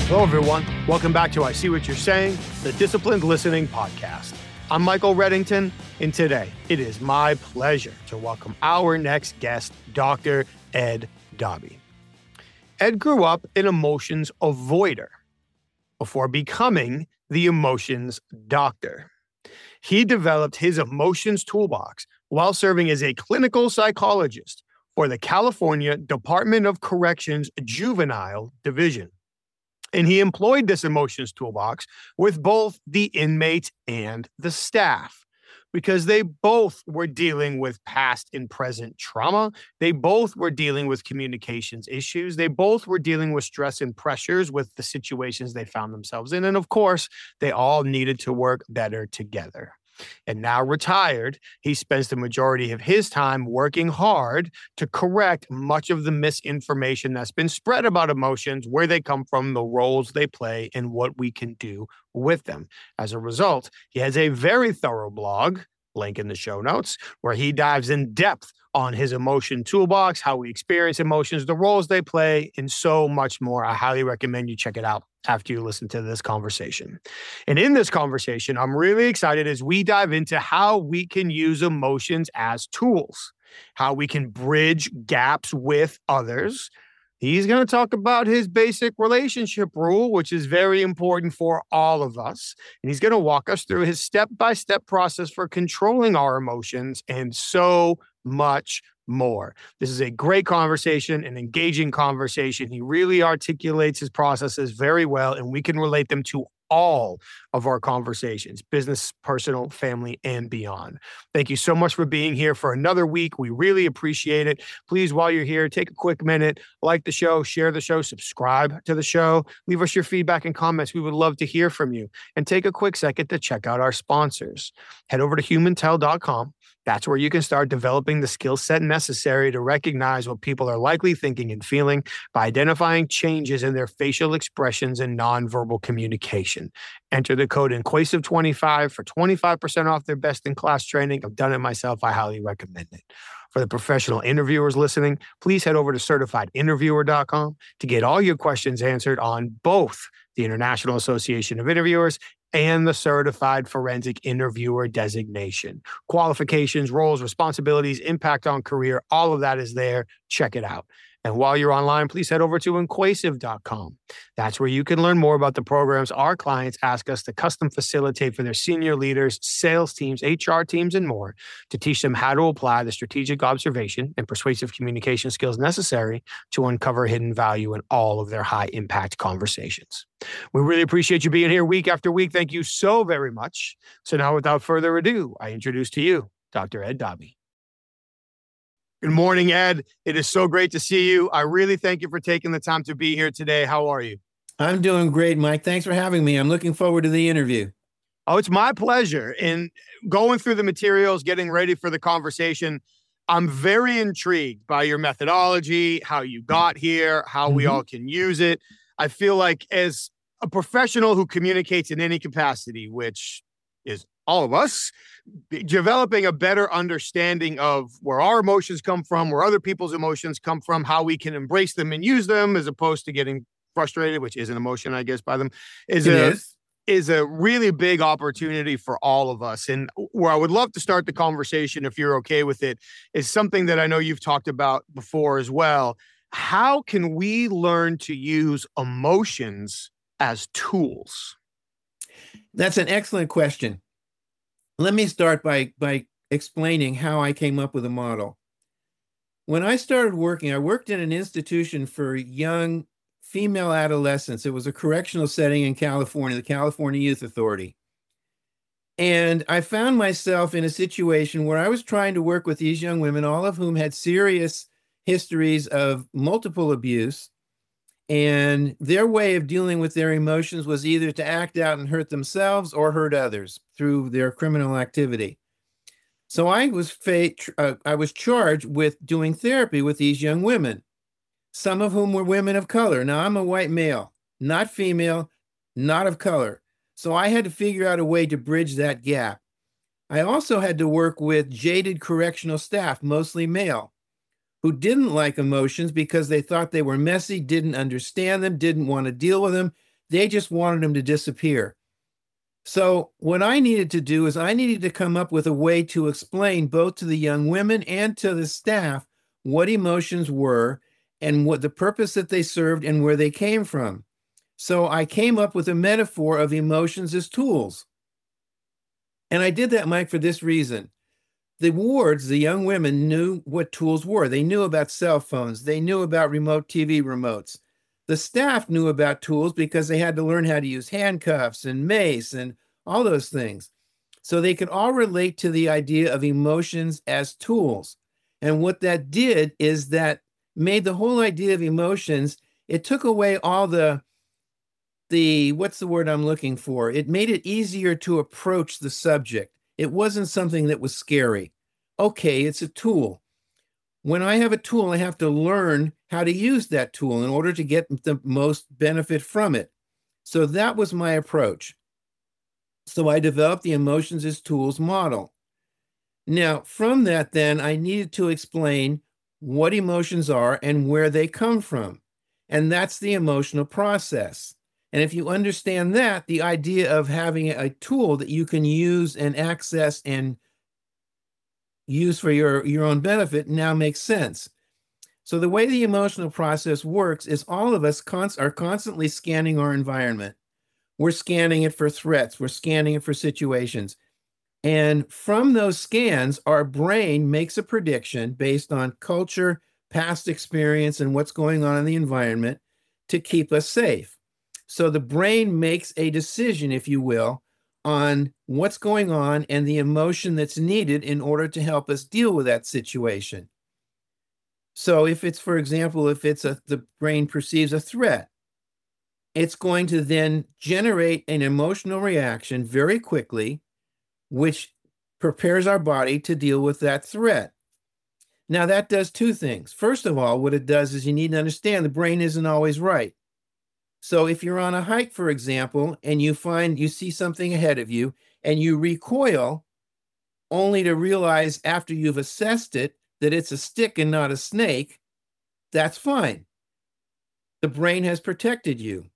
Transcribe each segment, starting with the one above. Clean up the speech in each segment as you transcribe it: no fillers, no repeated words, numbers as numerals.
Hello, everyone. Welcome back to I See What You're Saying, the Disciplined Listening Podcast. I'm Michael Reddington, and today it is my pleasure to welcome our next guest, Dr. Ed Dobby. Ed grew up an emotions avoider before becoming the emotions doctor. He developed his emotions toolbox while serving as a clinical psychologist for the California Department of Corrections Juvenile Division. And he employed this emotions toolbox with both the inmates and the staff because they both were dealing with past and present trauma. They both were dealing with communications issues. They both were dealing with stress and pressures with the situations they found themselves in. And of course, they all needed to work better together. And now retired, he spends the majority of his time working hard to correct much of the misinformation that's been spread about emotions, where they come from, the roles they play, and what we can do with them. As a result, he has a very thorough blog, link in the show notes, where he dives in depth on his emotion toolbox, how we experience emotions, the roles they play, and so much more. I highly recommend you check it out after you listen to this conversation. And in this conversation, I'm really excited as we dive into how we can use emotions as tools, how we can bridge gaps with others. He's going to talk about his basic relationship rule, which is very important for all of us. And he's going to walk us through his step-by-step process for controlling our emotions and so much more. This is a great conversation, an engaging conversation. He really articulates his processes very well, and we can relate them to all of our conversations, business, personal, family, and beyond. Thank you so much for being here for another week. We really appreciate it. Please, while you're here, take a quick minute, like the show, share the show, subscribe to the show, leave us your feedback and comments. We would love to hear from you. And take a quick second to check out our sponsors. Head over to humantel.com. That's where you can start developing the skill set necessary to recognize what people are likely thinking and feeling by identifying changes in their facial expressions and nonverbal communication. Enter the code INQUASIVE25 for 25% off their best-in-class training. I've done it myself. I highly recommend it. For the professional interviewers listening, please head over to CertifiedInterviewer.com to get all your questions answered on both the International Association of Interviewers and the Certified Forensic Interviewer designation. Qualifications, roles, responsibilities, impact on career, all of that is there. Check it out. And while you're online, please head over to Inquasive.com. That's where you can learn more about the programs our clients ask us to custom facilitate for their senior leaders, sales teams, HR teams, and more to teach them how to apply the strategic observation and persuasive communication skills necessary to uncover hidden value in all of their high-impact conversations. We really appreciate you being here week after week. Thank you so very much. So now, without further ado, I introduce to you Dr. Ed Dobby. Good morning, Ed. It is so great to see you. I really thank you for taking the time to be here today. How are you? I'm doing great, Mike. Thanks for having me. I'm looking forward to the interview. Oh, it's my pleasure. In going through the materials, getting ready for the conversation, I'm very intrigued by your methodology, how you got here, how we all can use it. I feel like as a professional who communicates in any capacity, which is all of us, developing a better understanding of where our emotions come from, where other people's emotions come from, how we can embrace them and use them as opposed to getting frustrated, which is an emotion, I guess, by them, is a really big opportunity for all of us. And where I would love to start the conversation, if you're okay with it, is something that I know you've talked about before as well. How can we learn to use emotions as tools? That's an excellent question. Let me start by explaining how I came up with a model. When I started working, I worked in an institution for young female adolescents. It was a correctional setting in California, the California Youth Authority. And I found myself in a situation where I was trying to work with these young women, all of whom had serious histories of multiple abuse. And their way of dealing with their emotions was either to act out and hurt themselves or hurt others through their criminal activity. So I was charged with doing therapy with these young women, some of whom were women of color. Now, I'm a white male, not female, not of color. So I had to figure out a way to bridge that gap. I also had to work with jaded correctional staff, mostly male, who didn't like emotions because they thought they were messy, didn't understand them, didn't want to deal with them, They just wanted them to disappear. So what I needed to do is I needed to come up with a way to explain both to the young women and to the staff what emotions were and what the purpose that they served and where they came from. So I came up with a metaphor of emotions as tools. And I did that, Mike, for this reason. The wards, the young women knew what tools were. They knew about cell phones. They knew about remote TV remotes. The staff knew about tools because they had to learn how to use handcuffs and mace and all those things. So they could all relate to the idea of emotions as tools. And what that did is that made the whole idea of emotions, it took away all the what's the word I'm looking for? It made it easier to approach the subject. It wasn't something that was scary. Okay, it's a tool. When I have a tool, I have to learn how to use that tool in order to get the most benefit from it. So that was my approach. So I developed the emotions as tools model. Now, from that, then I needed to explain what emotions are and where they come from. And that's the emotional process. And if you understand that, the idea of having a tool that you can use and access and use for your own benefit now makes sense. So the way the emotional process works is all of us are constantly scanning our environment. We're scanning it for threats. We're scanning it for situations. And from those scans, our brain makes a prediction based on culture, past experience, and what's going on in the environment to keep us safe. So the brain makes a decision, if you will, on what's going on and the emotion that's needed in order to help us deal with that situation. So if it's, for example, if it's the brain perceives a threat, it's going to then generate an emotional reaction very quickly, which prepares our body to deal with that threat. Now that does two things. First of all, what it does is you need to understand the brain isn't always right. So if you're on a hike, for example, and you see something ahead of you and you recoil only to realize after you've assessed it that it's a stick and not a snake, that's fine. The brain has protected you.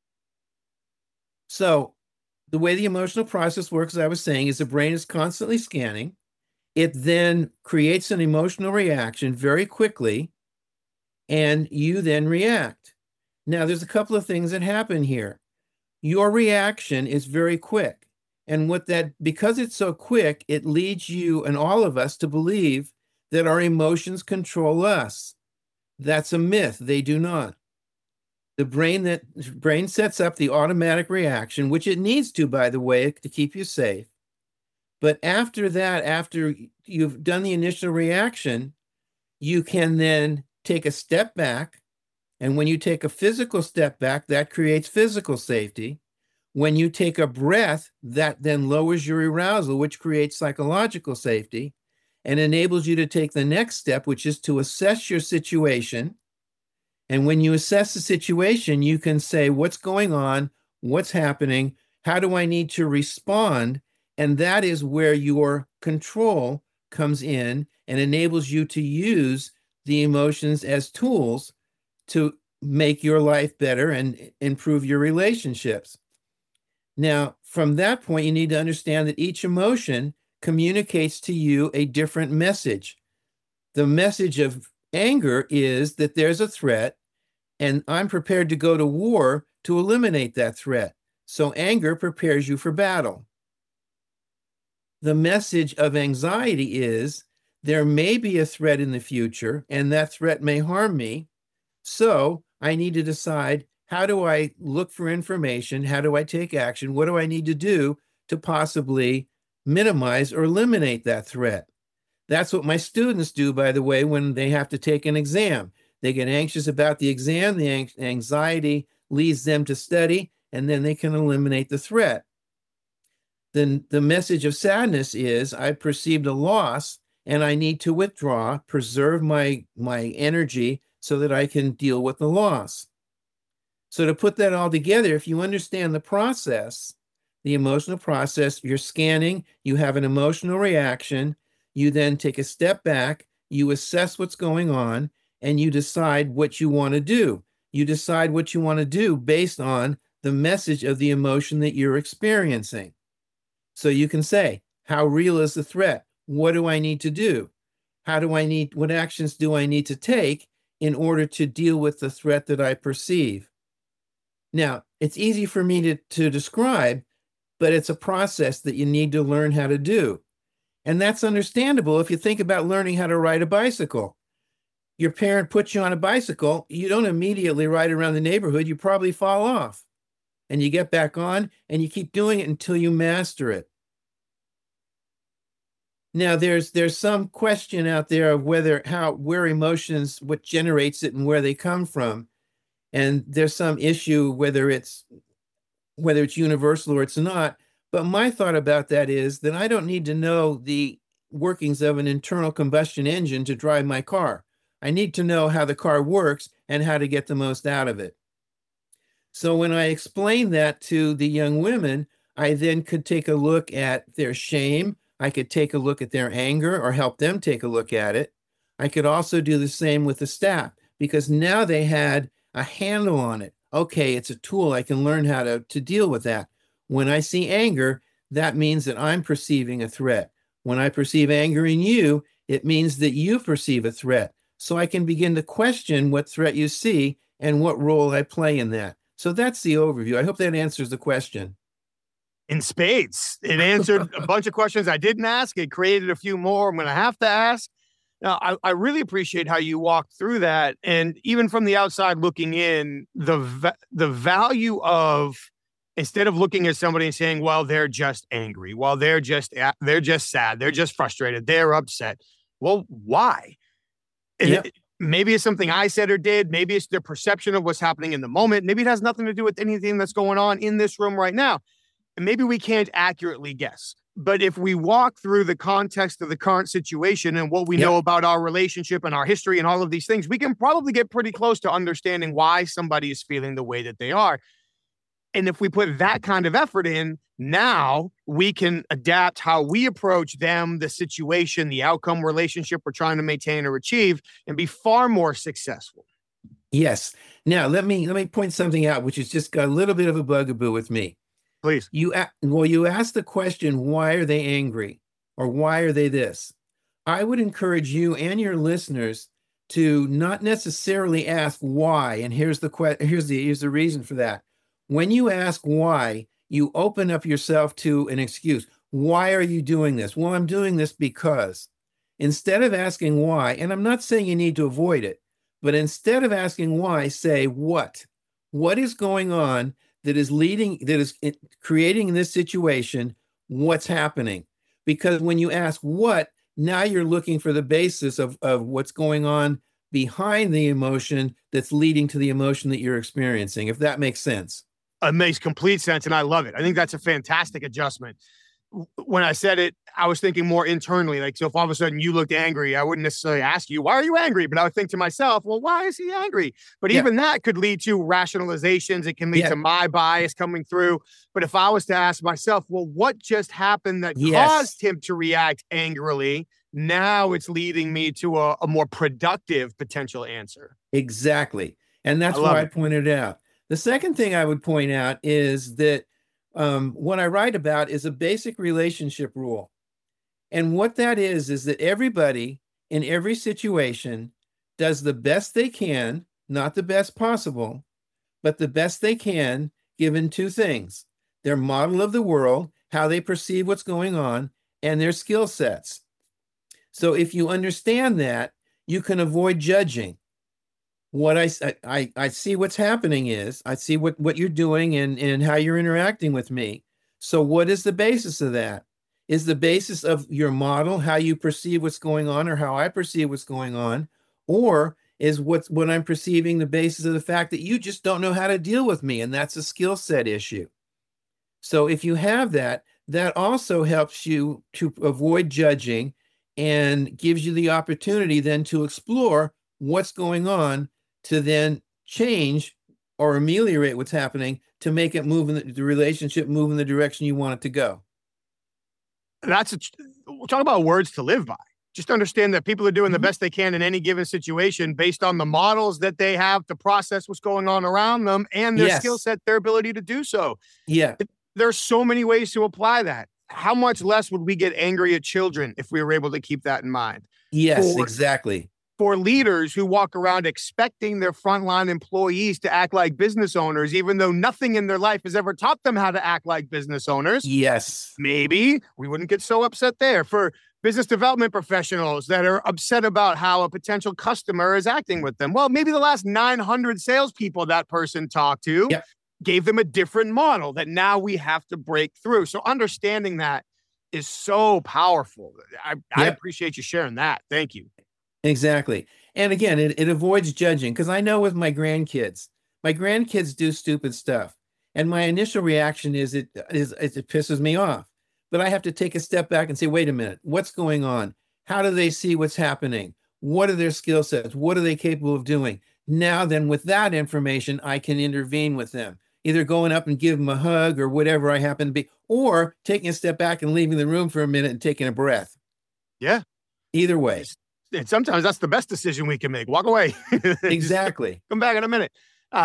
So the way the emotional process works, as I was saying, is the brain is constantly scanning. It then creates an emotional reaction very quickly, and you then react. Now, there's a couple of things that happen here. Your reaction is very quick. And because it's so quick, it leads you and all of us to believe that our emotions control us. That's a myth. They do not. The brain sets up the automatic reaction, which it needs to, by the way, to keep you safe. But after that, after you've done the initial reaction, you can then take a step back. And when you take a physical step back, that creates physical safety. When you take a breath, that then lowers your arousal, which creates psychological safety and enables you to take the next step, which is to assess your situation. And when you assess the situation, you can say, what's going on? What's happening? How do I need to respond? And that is where your control comes in and enables you to use the emotions as tools to make your life better and improve your relationships. Now, from that point, you need to understand that each emotion communicates to you a different message. The message of anger is that there's a threat, and I'm prepared to go to war to eliminate that threat. So anger prepares you for battle. The message of anxiety is there may be a threat in the future, and that threat may harm me. So I need to decide, how do I look for information? How do I take action? What do I need to do to possibly minimize or eliminate that threat? That's what my students do, by the way, when they have to take an exam. They get anxious about the exam, the anxiety leads them to study, and then they can eliminate the threat. Then the message of sadness is, I perceived a loss and I need to withdraw, preserve my energy so that I can deal with the loss. So to put that all together, if you understand the process, the emotional process, you're scanning, you have an emotional reaction, you then take a step back, you assess what's going on, and you decide what you want to do. You decide what you want to do based on the message of the emotion that you're experiencing. So you can say, how real is the threat? What do I need to do? What actions do I need to take in order to deal with the threat that I perceive? Now, it's easy for me to describe, but it's a process that you need to learn how to do. And that's understandable if you think about learning how to ride a bicycle. Your parent puts you on a bicycle, you don't immediately ride around the neighborhood, you probably fall off. And you get back on and you keep doing it until you master it. Now, there's some question out there of where emotions, what generates it and where they come from. And there's some issue whether it's universal or it's not. But my thought about that is that I don't need to know the workings of an internal combustion engine to drive my car. I need to know how the car works and how to get the most out of it. So when I explain that to the young women, I then could take a look at their shame. I could take a look at their anger or help them take a look at it. I could also do the same with the staff because now they had a handle on it. Okay, it's a tool. I can learn how to deal with that. When I see anger, that means that I'm perceiving a threat. When I perceive anger in you, it means that you perceive a threat. So I can begin to question what threat you see and what role I play in that. So that's the overview. I hope that answers the question. In spades. It answered a bunch of questions I didn't ask. It created a few more I'm going to have to ask. Now, I really appreciate how you walked through that. And even from the outside looking in, the value of, instead of looking at somebody and saying, well, they're just angry, well, they're just sad, they're just frustrated, they're upset. Well, why? Yep. Maybe it's something I said or did. Maybe it's their perception of what's happening in the moment. Maybe it has nothing to do with anything that's going on in this room right now. And maybe we can't accurately guess. But if we walk through the context of the current situation and what we know about our relationship and our history and all of these things, we can probably get pretty close to understanding why somebody is feeling the way that they are. And if we put that kind of effort in, now we can adapt how we approach them, the situation, the outcome relationship we're trying to maintain or achieve, and be far more successful. Yes. Now, let me point something out, which has just got a little bit of a bugaboo with me. Please. You asked the question, why are they angry? Or why are they this? I would encourage you and your listeners to not necessarily ask why. And here's the reason for that. When you ask why, you open up yourself to an excuse. Why are you doing this? Well, I'm doing this because. Instead of asking why, and I'm not saying you need to avoid it, but instead of asking why, say what? What is going on that is creating this situation? What's happening? Because when you ask what, now you're looking for the basis of what's going on behind the emotion that's leading to the emotion that you're experiencing, if that makes sense. It makes complete sense, and I love it. I think that's a fantastic adjustment. When I said it, I was thinking more internally. Like, so if all of a sudden you looked angry, I wouldn't necessarily ask you, why are you angry? But I would think to myself, well, why is he angry? But even that could lead to rationalizations. It can lead to my bias coming through. But if I was to ask myself, well, what just happened that caused him to react angrily? Now it's leading me to a more productive potential answer. Exactly. And that's why I pointed it out. The second thing I would point out is that what I write about is a basic relationship rule. And what that is that everybody in every situation does the best they can, not the best possible, but the best they can given two things: their model of the world, how they perceive what's going on, and their skill sets. So if you understand that, you can avoid judging. What I see what's happening is, I see what you're doing and how you're interacting with me. So what is the basis of that? Is the basis of your model how you perceive what's going on or how I perceive what's going on? Or is what I'm perceiving the basis of the fact that you just don't know how to deal with me, and that's a skill set issue. So if you have that, that also helps you to avoid judging and gives you the opportunity then to explore what's going on, to then change or ameliorate what's happening to make it move in the relationship move in the direction you want it to go. We'll talk about words to live by. just understand that people are doing the best they can in any given situation based on the models that they have to process what's going on around them and their skill set, their ability to do so. Yeah. There's so many ways to apply that. How much less would we get angry at children if we were able to keep that in mind? Yes, exactly. For leaders who walk around expecting their frontline employees to act like business owners, even though nothing in their life has ever taught them how to act like business owners. Yes. Maybe we wouldn't get so upset there. For business development professionals that are upset about how a potential customer is acting with them. Well, maybe the last 900 salespeople that person talked to gave them a different model that now we have to break through. So understanding that is so powerful. I appreciate you sharing that. Thank you. Exactly. And again, it avoids judging, because I know with my grandkids do stupid stuff. And my initial reaction is it pisses me off. But I have to take a step back and say, wait a minute, what's going on? How do they see what's happening? What are their skill sets? What are they capable of doing? Now then, with that information, I can intervene with them, either going up and give them a hug or whatever I happen to be, or taking a step back and leaving the room for a minute and taking a breath. Yeah. Either way. And sometimes that's the best decision we can make. Walk away. Exactly. Come back in a minute.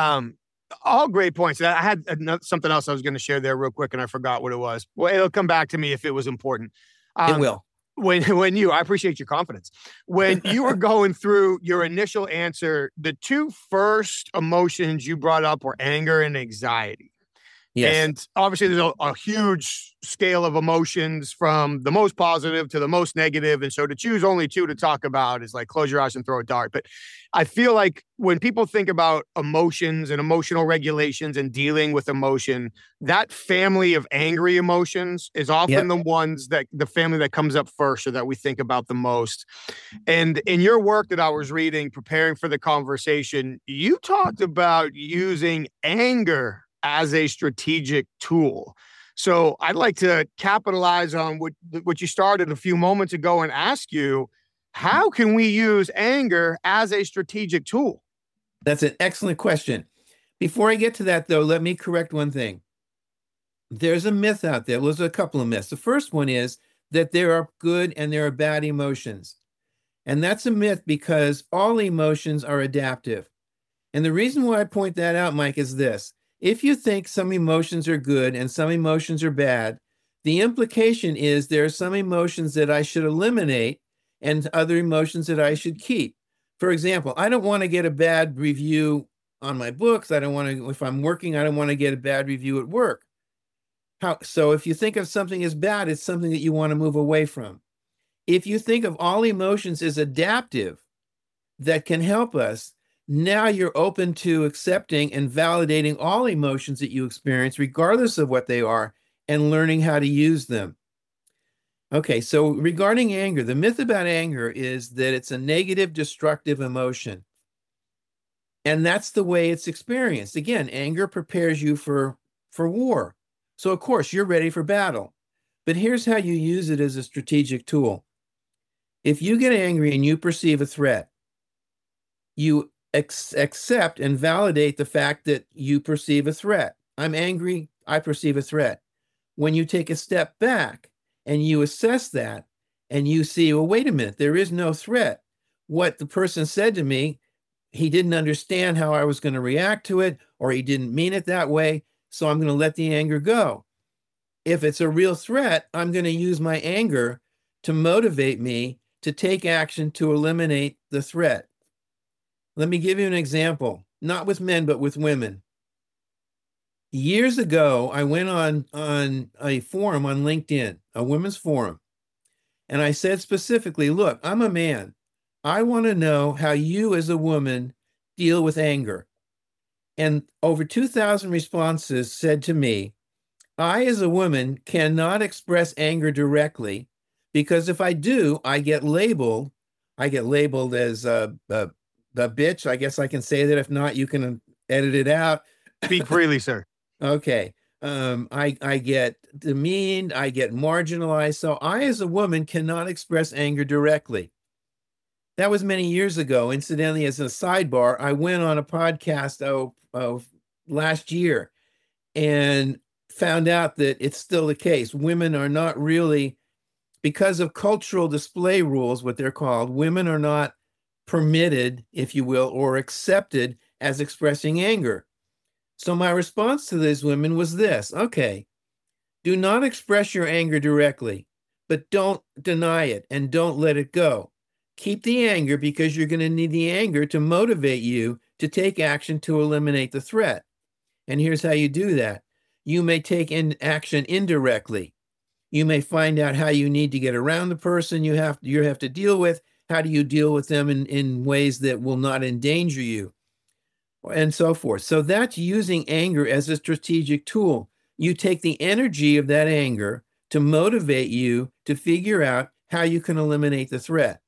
All great points. I had something else I was going to share there real quick, and I forgot what it was. Well, it'll come back to me if it was important. It will. I appreciate your confidence. When you were going through your initial answer, the two first emotions you brought up were anger and anxiety. Yes. And obviously there's a huge scale of emotions from the most positive to the most negative. And so to choose only two to talk about is like close your eyes and throw a dart. But I feel like when people think about emotions and emotional regulations and dealing with emotion, that family of angry emotions is often the ones that the family that comes up first or that we think about the most. And in your work that I was reading, preparing for the conversation, you talked about using anger as a strategic tool. So I'd like to capitalize on what you started a few moments ago and ask you, how can we use anger as a strategic tool? That's an excellent question. Before I get to that, though, let me correct one thing. There's a myth out there. Well, there's a couple of myths. The first one is that there are good and there are bad emotions. And that's a myth because all emotions are adaptive. And the reason why I point that out, Mike, is this. If you think some emotions are good and some emotions are bad, the implication is there are some emotions that I should eliminate and other emotions that I should keep. For example, I don't want to get a bad review on my books. I don't want to, if I'm working, I don't want to get a bad review at work. So if you think of something as bad, it's something that you want to move away from. If you think of all emotions as adaptive that can help us, now you're open to accepting and validating all emotions that you experience, regardless of what they are, and learning how to use them. Okay, so regarding anger, the myth about anger is that it's a negative, destructive emotion. And that's the way it's experienced. Again, anger prepares you for war. So, of course, you're ready for battle. But here's how you use it as a strategic tool. If you get angry and you perceive a threat, you accept and validate the fact that you perceive a threat. I'm angry, I perceive a threat. When you take a step back and you assess that and you see, well, wait a minute, there is no threat. What the person said to me, he didn't understand how I was going to react to it, or he didn't mean it that way, so I'm going to let the anger go. If it's a real threat, I'm going to use my anger to motivate me to take action to eliminate the threat. Let me give you an example, not with men, but with women. Years ago, I went on a forum on LinkedIn, a women's forum, and I said specifically, look, I'm a man. I want to know how you as a woman deal with anger. And over 2,000 responses said to me, I as a woman cannot express anger directly because if I do, I get labeled as the bitch. I guess I can say that. If not, you can edit it out. Speak freely, sir. Okay. I get demeaned, I get marginalized. So I, as a woman, cannot express anger directly. That was many years ago. Incidentally, as a sidebar, I went on a podcast last year and found out that it's still the case. Women are not really because of cultural display rules, what they're called, women are not permitted, if you will, or accepted as expressing anger. So my response to these women was this: okay, do not express your anger directly, but don't deny it and don't let it go. Keep the anger because you're going to need the anger to motivate you to take action to eliminate the threat. And here's how you do that. You may take action indirectly. You may find out how you need to get around the person you have to deal with. How do you deal with them in ways that will not endanger you, and so forth. So that's using anger as a strategic tool. You take the energy of that anger to motivate you to figure out how you can eliminate the threat.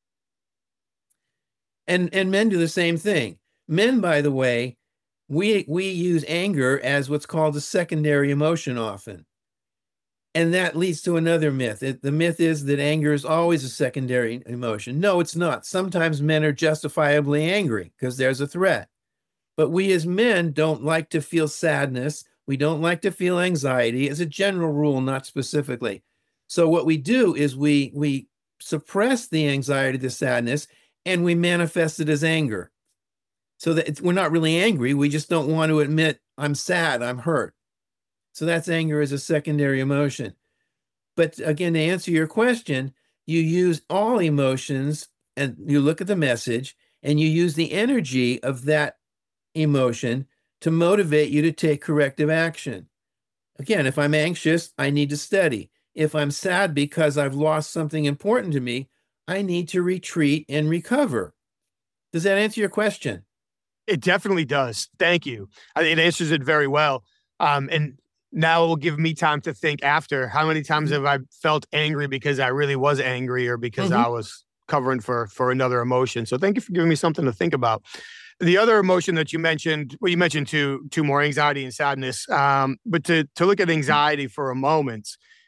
And men do the same thing. Men, by the way, we use anger as what's called a secondary emotion often. And that leads to another myth. The myth is that anger is always a secondary emotion. No, it's not. Sometimes men are justifiably angry because there's a threat. But we as men don't like to feel sadness. We don't like to feel anxiety as a general rule, not specifically. So what we do is we suppress the anxiety, the sadness, and we manifest it as anger. So that we're not really angry. We just don't want to admit, I'm sad, I'm hurt. So that's anger as a secondary emotion. But again, to answer your question, you use all emotions and you look at the message and you use the energy of that emotion to motivate you to take corrective action. Again, if I'm anxious, I need to study. If I'm sad because I've lost something important to me, I need to retreat and recover. Does that answer your question? It definitely does. Thank you. It answers it very well. And now it will give me time to think after. How many times have I felt angry because I really was angry or because I was covering for another emotion? So thank you for giving me something to think about. The other emotion that you mentioned, well, you mentioned two more, anxiety and sadness. But to look at anxiety for a moment,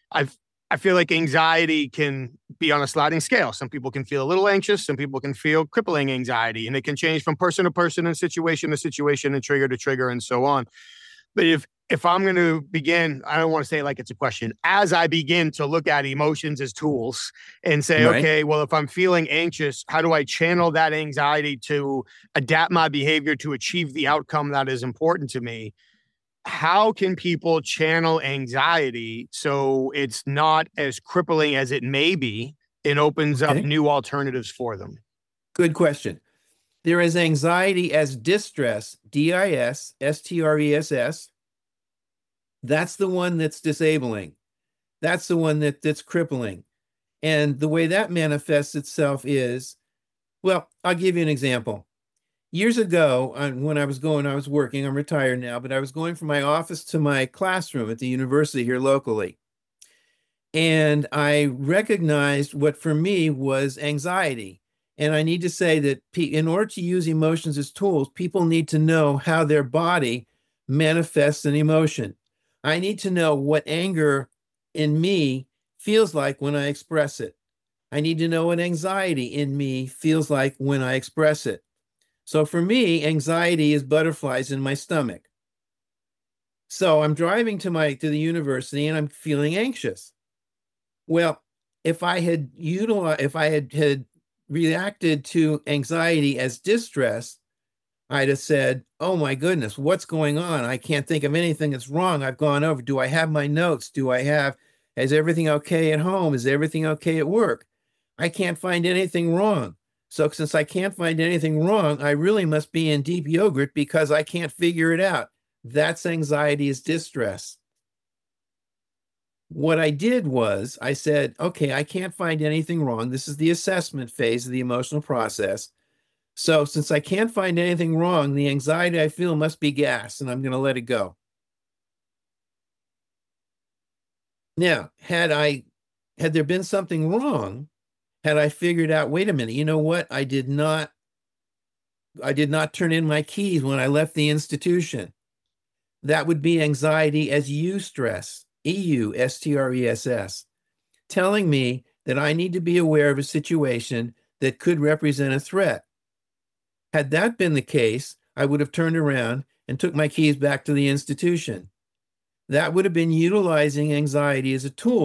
I feel like anxiety can be on a sliding scale. Some people can feel a little anxious. Some people can feel crippling anxiety, and it can change from person to person and situation to situation and trigger to trigger and so on. But if I'm going to begin, I don't want to say it like it's a question, as I begin to look at emotions as tools and say, Right. okay, well, if I'm feeling anxious, how do I channel that anxiety to adapt my behavior to achieve the outcome that is important to me? How can people channel anxiety so it's not as crippling as it may be and opens up new alternatives for them? Good question. There is anxiety as distress, DISSTRESS. That's the one that's disabling. That's the one that's crippling. And the way that manifests itself is, well, I'll give you an example. Years ago, when I was working, I'm retired now, but I was going from my office to my classroom at the university here locally. And I recognized what for me was anxiety. And I need to say that in order to use emotions as tools, people need to know how their body manifests an emotion. I need to know what anger in me feels like when I express it. I need to know what anxiety in me feels like when I express it. So for me, anxiety is butterflies in my stomach. So I'm driving to the university and I'm feeling anxious. Well, if I had reacted to anxiety as distress, I'd have said, oh my goodness, what's going on? I can't think of anything that's wrong. I've gone over. Do I have my notes? Is everything okay at home? Is everything okay at work? I can't find anything wrong. So since I can't find anything wrong, I really must be in deep yogurt because I can't figure it out. That's anxiety as distress. What I did was I said, okay, I can't find anything wrong. This is the assessment phase of the emotional process. So since I can't find anything wrong, the anxiety I feel must be gas, and I'm going to let it go. Now, had there been something wrong, had I figured out, wait a minute, you know what? I did not turn in my keys when I left the institution. That would be anxiety as eustress, EUSTRESS, telling me that I need to be aware of a situation that could represent a threat. Had that been the case, I would have turned around and took my keys back to the institution. That would have been utilizing anxiety as a tool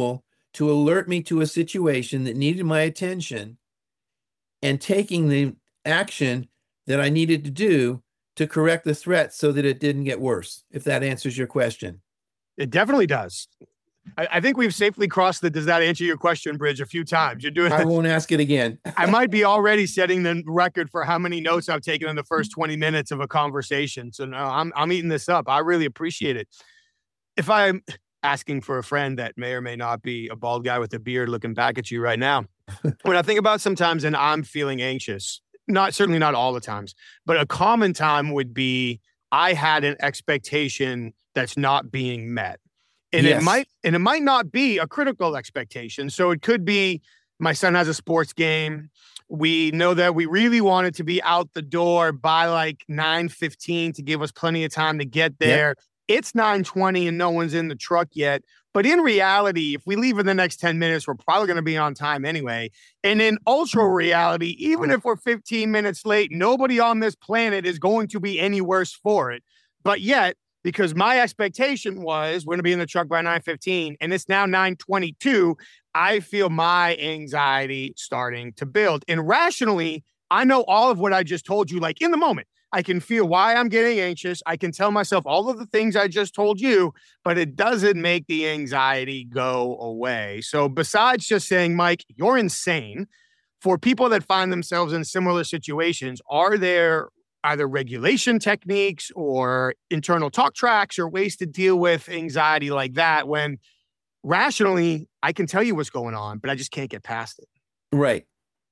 to alert me to a situation that needed my attention and taking the action that I needed to do to correct the threat so that it didn't get worse, if that answers your question. It definitely does. I think we've safely crossed the does that answer your question bridge a few times. You're doing. I won't ask it again. I might be already setting the record for how many notes I've taken in the first 20 minutes of a conversation. So no, I'm eating this up. I really appreciate it. If I'm asking for a friend that may or may not be a bald guy with a beard looking back at you right now, when I think about sometimes and I'm feeling anxious, certainly not all the times, but a common time would be I had an expectation that's not being met. And Yes. it might not be a critical expectation. So it could be my son has a sports game. We know that we really wanted to be out the door by like 9:15 to give us plenty of time to get there. Yep. It's 9:20 and no one's in the truck yet. But in reality, if we leave in the next 10 minutes, we're probably going to be on time anyway. And in ultra reality, even if we're 15 minutes late, nobody on this planet is going to be any worse for it. But yet, because my expectation was we're going to be in the truck by 9:15 and it's now 9:22, I feel my anxiety starting to build. And rationally, I know all of what I just told you, like in the moment. I can feel why I'm getting anxious. I can tell myself all of the things I just told you, but it doesn't make the anxiety go away. So besides just saying, Mike, you're insane, for people that find themselves in similar situations, are there either regulation techniques or internal talk tracks or ways to deal with anxiety like that when rationally I can tell you what's going on, but I just can't get past it? Right.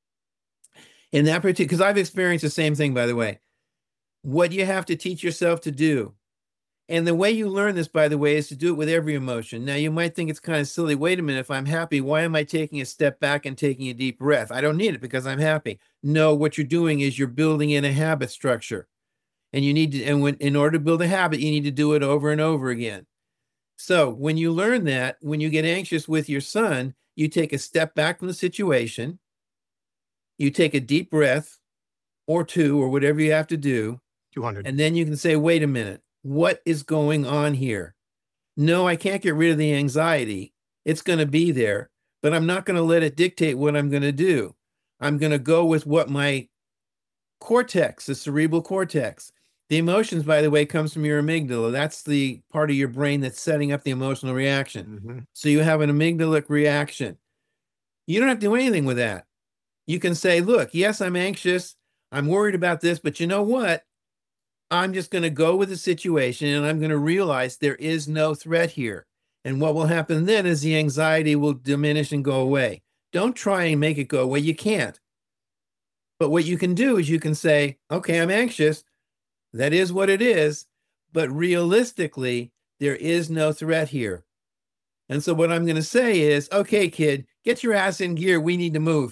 In that particular, because I've experienced the same thing, by the way. What you have to teach yourself to do. And the way you learn this, by the way, is to do it with every emotion. Now, you might think it's kind of silly. Wait a minute, if I'm happy, why am I taking a step back and taking a deep breath? I don't need it because I'm happy. No, what you're doing is you're building in a habit structure. And you need to, in order to build a habit, you need to do it over and over again. So when you learn that, when you get anxious with your son, you take a step back from the situation, you take a deep breath or two or whatever you have to do. 200. And then you can say, wait a minute, what is going on here? No, I can't get rid of the anxiety. It's going to be there, but I'm not going to let it dictate what I'm going to do. I'm going to go with what my cortex, the cerebral cortex. The emotions, by the way, comes from your amygdala. That's the part of your brain that's setting up the emotional reaction. Mm-hmm. So you have an amygdalic reaction. You don't have to do anything with that. You can say, look, yes, I'm anxious. I'm worried about this, but you know what? I'm just going to go with the situation and I'm going to realize there is no threat here. And what will happen then is the anxiety will diminish and go away. Don't try and make it go away. You can't. But what you can do is you can say, okay, I'm anxious. That is what it is. But realistically, there is no threat here. And so what I'm going to say is, okay, kid, get your ass in gear. We need to move.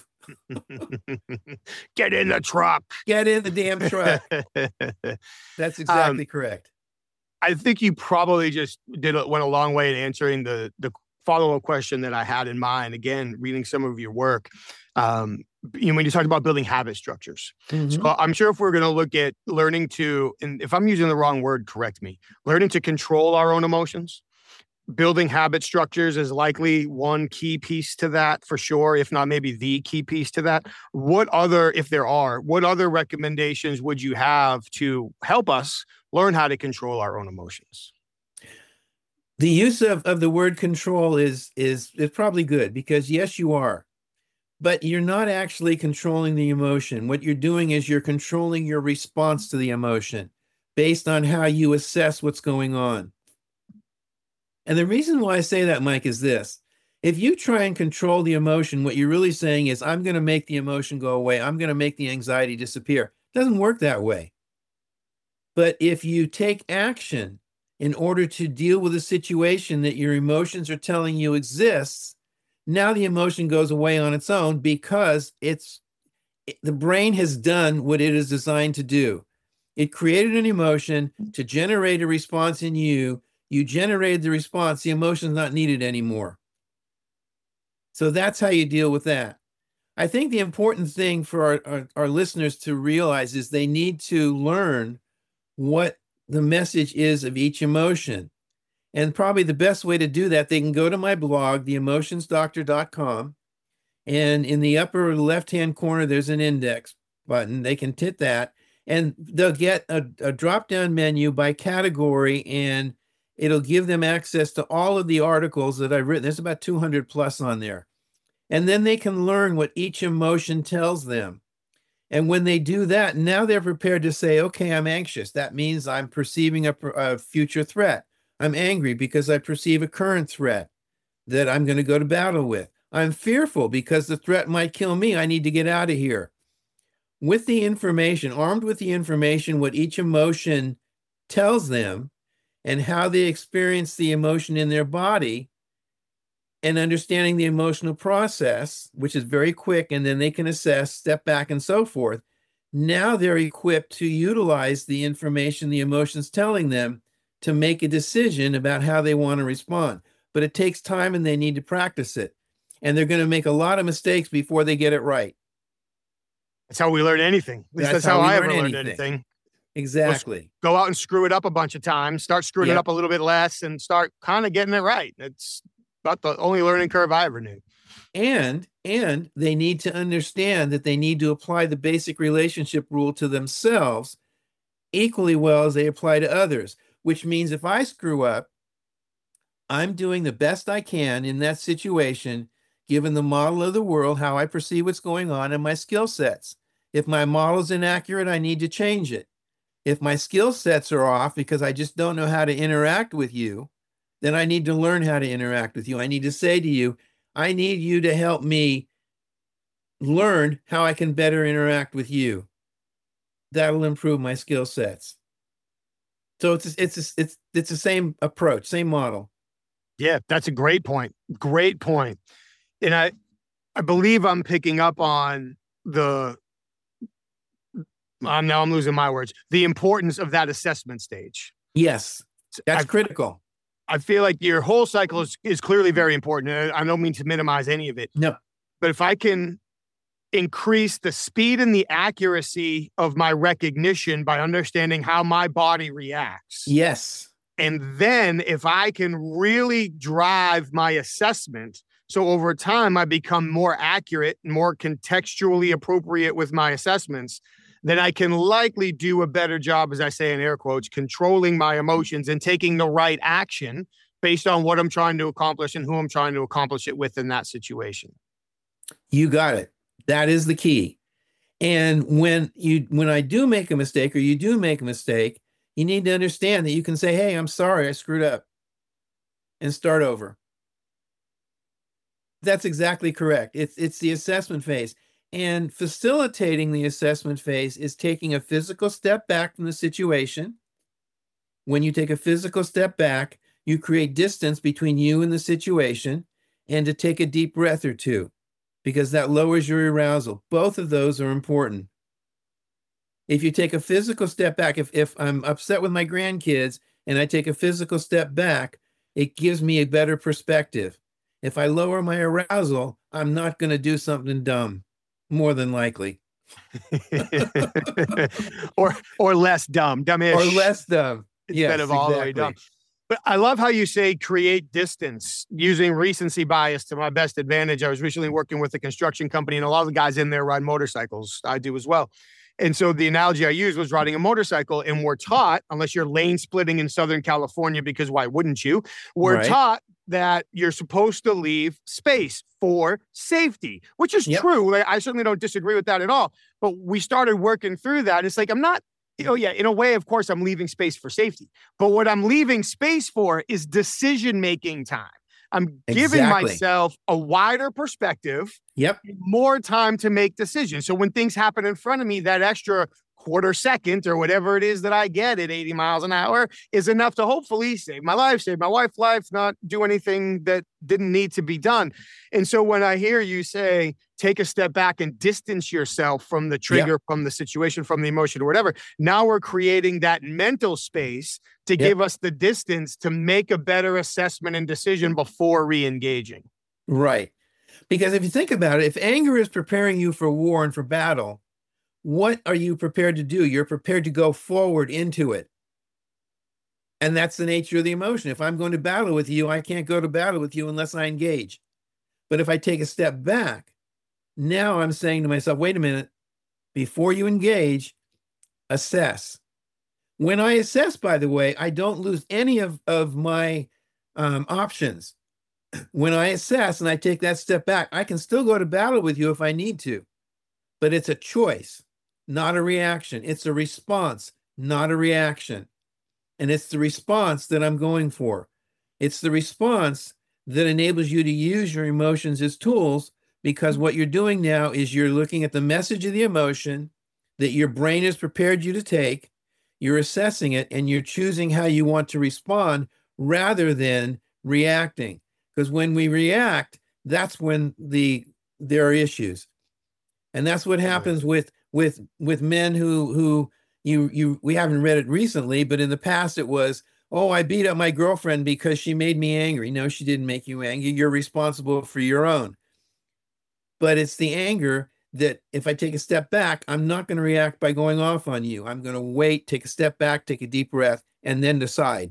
Get in the truck. Get in the damn truck. That's exactly correct. I think you probably just went a long way in answering the follow-up question that I had in mind. Again, reading some of your work, when you talked about building habit structures. Mm-hmm. So I'm sure if we're going to look at learning to, and if I'm using the wrong word, correct me, learning to control our own emotions, building habit structures is likely one key piece to that for sure, if not maybe the key piece to that. What other recommendations would you have to help us learn how to control our own emotions? The use of the word control is probably good because yes, you are, but you're not actually controlling the emotion. What you're doing is you're controlling your response to the emotion based on how you assess what's going on. And the reason why I say that, Mike, is this. If you try and control the emotion, what you're really saying is, I'm going to make the emotion go away. I'm going to make the anxiety disappear. It doesn't work that way. But if you take action in order to deal with a situation that your emotions are telling you exists, now the emotion goes away on its own because the brain has done what it is designed to do. It created an emotion to generate a response in you. You generated the response, the emotion's not needed anymore. So that's how you deal with that. I think the important thing for our listeners to realize is they need to learn what the message is of each emotion. And probably the best way to do that, they can go to my blog, theemotionsdoctor.com. And in the upper left-hand corner, there's an index button. They can hit that, and they'll get a drop-down menu by category, and it'll give them access to all of the articles that I've written. There's about 200 plus on there. And then they can learn what each emotion tells them. And when they do that, now they're prepared to say, okay, I'm anxious. That means I'm perceiving a future threat. I'm angry because I perceive a current threat that I'm going to go to battle with. I'm fearful because the threat might kill me. I need to get out of here. With the information, armed with the information, what each emotion tells them and how they experience the emotion in their body, and understanding the emotional process, which is very quick, and then they can assess, step back, and so forth. Now they're equipped to utilize the information the emotion's telling them to make a decision about how they want to respond. But it takes time and they need to practice it. And they're going to make a lot of mistakes before they get it right. That's how we learn anything. At least that's how I ever learned anything. Exactly. Let's go out and screw it up a bunch of times, start screwing it up a little bit less, and start kind of getting it right. It's about the only learning curve I ever knew. And they need to understand that they need to apply the basic relationship rule to themselves equally well as they apply to others, which means if I screw up, I'm doing the best I can in that situation, given the model of the world, how I perceive what's going on, and my skill sets. If my model is inaccurate, I need to change it. If my skill sets are off because I just don't know how to interact with you, then I need to learn how to interact with you. I need to say to you, I need you to help me learn how I can better interact with you. That'll improve my skill sets. So it's the same approach, same model. Yeah, that's a great point. Great point. And I believe I'm picking up on now I'm losing my words, the importance of that assessment stage. Yes, that's critical. I feel like your whole cycle is clearly very important. And I don't mean to minimize any of it. No. But if I can increase the speed and the accuracy of my recognition by understanding how my body reacts. Yes. And then if I can really drive my assessment, so over time I become more accurate, more contextually appropriate with my assessments, then I can likely do a better job, as I say in air quotes, controlling my emotions and taking the right action based on what I'm trying to accomplish and who I'm trying to accomplish it with in that situation. You got it. That is the key. And when I do make a mistake, or you do make a mistake, you need to understand that you can say, hey, I'm sorry, I screwed up, and start over. That's exactly correct. It's the assessment phase. And facilitating the assessment phase is taking a physical step back from the situation. When you take a physical step back, you create distance between you and the situation, and to take a deep breath or two, because that lowers your arousal. Both of those are important. If you take a physical step back, if I'm upset with my grandkids and I take a physical step back, it gives me a better perspective. If I lower my arousal, I'm not going to do something dumb, more than likely. or less dumb, dumbish. Or less dumb. Instead of all the way dumb. But I love how you say create distance using recency bias to my best advantage. I was recently working with a construction company, and a lot of the guys in there ride motorcycles. I do as well. And so the analogy I used was riding a motorcycle, and we're taught, unless you're lane splitting in Southern California, because why wouldn't you? We're taught that you're supposed to leave space for safety, which is true. I certainly don't disagree with that at all. But we started working through that. It's like, I'm not, in a way, of course, I'm leaving space for safety. But what I'm leaving space for is decision-making time. I'm giving myself a wider perspective, more time to make decisions. So when things happen in front of me, that extra quarter second or whatever it is that I get at 80 miles an hour is enough to hopefully save my life, save my wife's life, not do anything that didn't need to be done. And so when I hear you say, take a step back and distance yourself from the trigger, from the situation, from the emotion or whatever, now we're creating that mental space to give us the distance to make a better assessment and decision before re-engaging. Right. Because if you think about it, if anger is preparing you for war and for battle, what are you prepared to do? You're prepared to go forward into it. And that's the nature of the emotion. If I'm going to battle with you, I can't go to battle with you unless I engage. But if I take a step back, now I'm saying to myself, wait a minute, before you engage, assess. When I assess, by the way, I don't lose any of my options. When I assess and I take that step back, I can still go to battle with you if I need to, but it's a choice, not a reaction. It's a response, not a reaction. And it's the response that I'm going for. It's the response that enables you to use your emotions as tools, because what you're doing now is you're looking at the message of the emotion that your brain has prepared you to take, you're assessing it, and you're choosing how you want to respond rather than reacting. Because when we react, that's when there are issues. And that's what happens with men who we haven't read it recently, but in the past it was, oh, I beat up my girlfriend because she made me angry. No, she didn't make you angry. You're responsible for your own. But it's the anger that if I take a step back, I'm not going to react by going off on you. I'm going to wait, take a step back, take a deep breath, and then decide.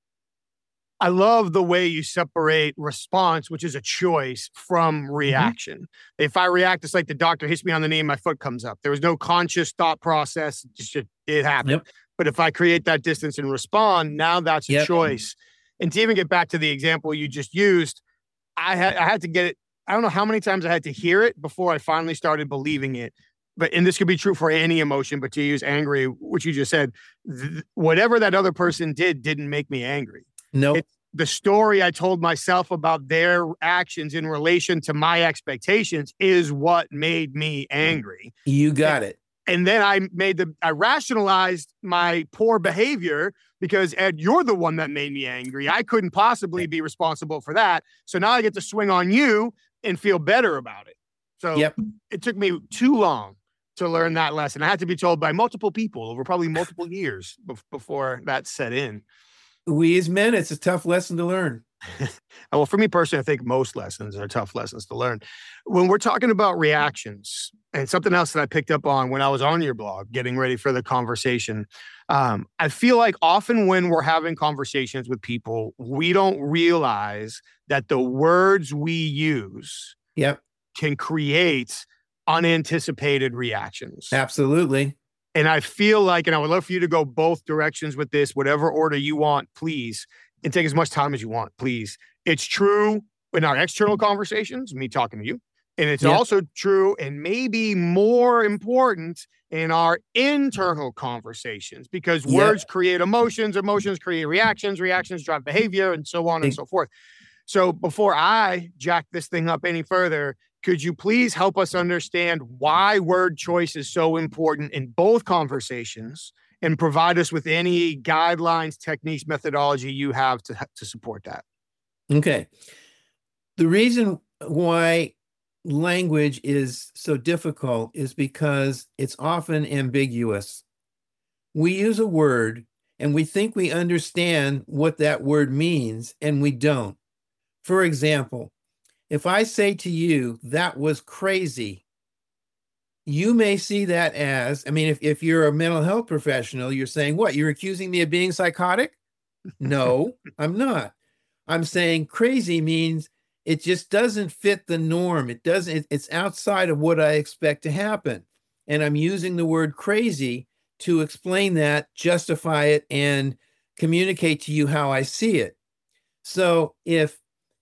I love the way you separate response, which is a choice, from reaction. Mm-hmm. If I react, it's like the doctor hits me on the knee and my foot comes up. There was no conscious thought process. It happened. Yep. But if I create that distance and respond, now that's a choice. And to even get back to the example you just used, I had to get it. I don't know how many times I had to hear it before I finally started believing it. And this could be true for any emotion, but to use angry, which you just said, whatever that other person didn't make me angry. No. Nope. The story I told myself about their actions in relation to my expectations is what made me angry. You got it. And then I rationalized my poor behavior because, Ed, you're the one that made me angry. I couldn't possibly be responsible for that. So now I get to swing on you and feel better about it. So It took me too long to learn that lesson. I had to be told by multiple people over probably multiple years before that set in. We as men, it's a tough lesson to learn. Well, for me personally, I think most lessons are tough lessons to learn. When we're talking about reactions, and something else that I picked up on when I was on your blog, getting ready for the conversation, I feel like often when we're having conversations with people, we don't realize that the words we use can create unanticipated reactions. Absolutely. And I feel like, and I would love for you to go both directions with this, whatever order you want, please, and take as much time as you want, please. It's true in our external conversations, me talking to you. And it's also true and maybe more important in our internal conversations, because words create emotions, emotions create reactions, reactions drive behavior, and so on and so forth. So before I jack this thing up any further, could you please help us understand why word choice is so important in both conversations, and provide us with any guidelines, techniques, methodology you have to support that? Okay. The reason why language is so difficult is because it's often ambiguous. We use a word and we think we understand what that word means, and we don't. For example, if I say to you, that was crazy, you may see that as, I mean, if you're a mental health professional, you're saying, what, you're accusing me of being psychotic? No, I'm not. I'm saying crazy means it just doesn't fit the norm. It's outside of what I expect to happen. And I'm using the word crazy to explain that, justify it, and communicate to you how I see it. So if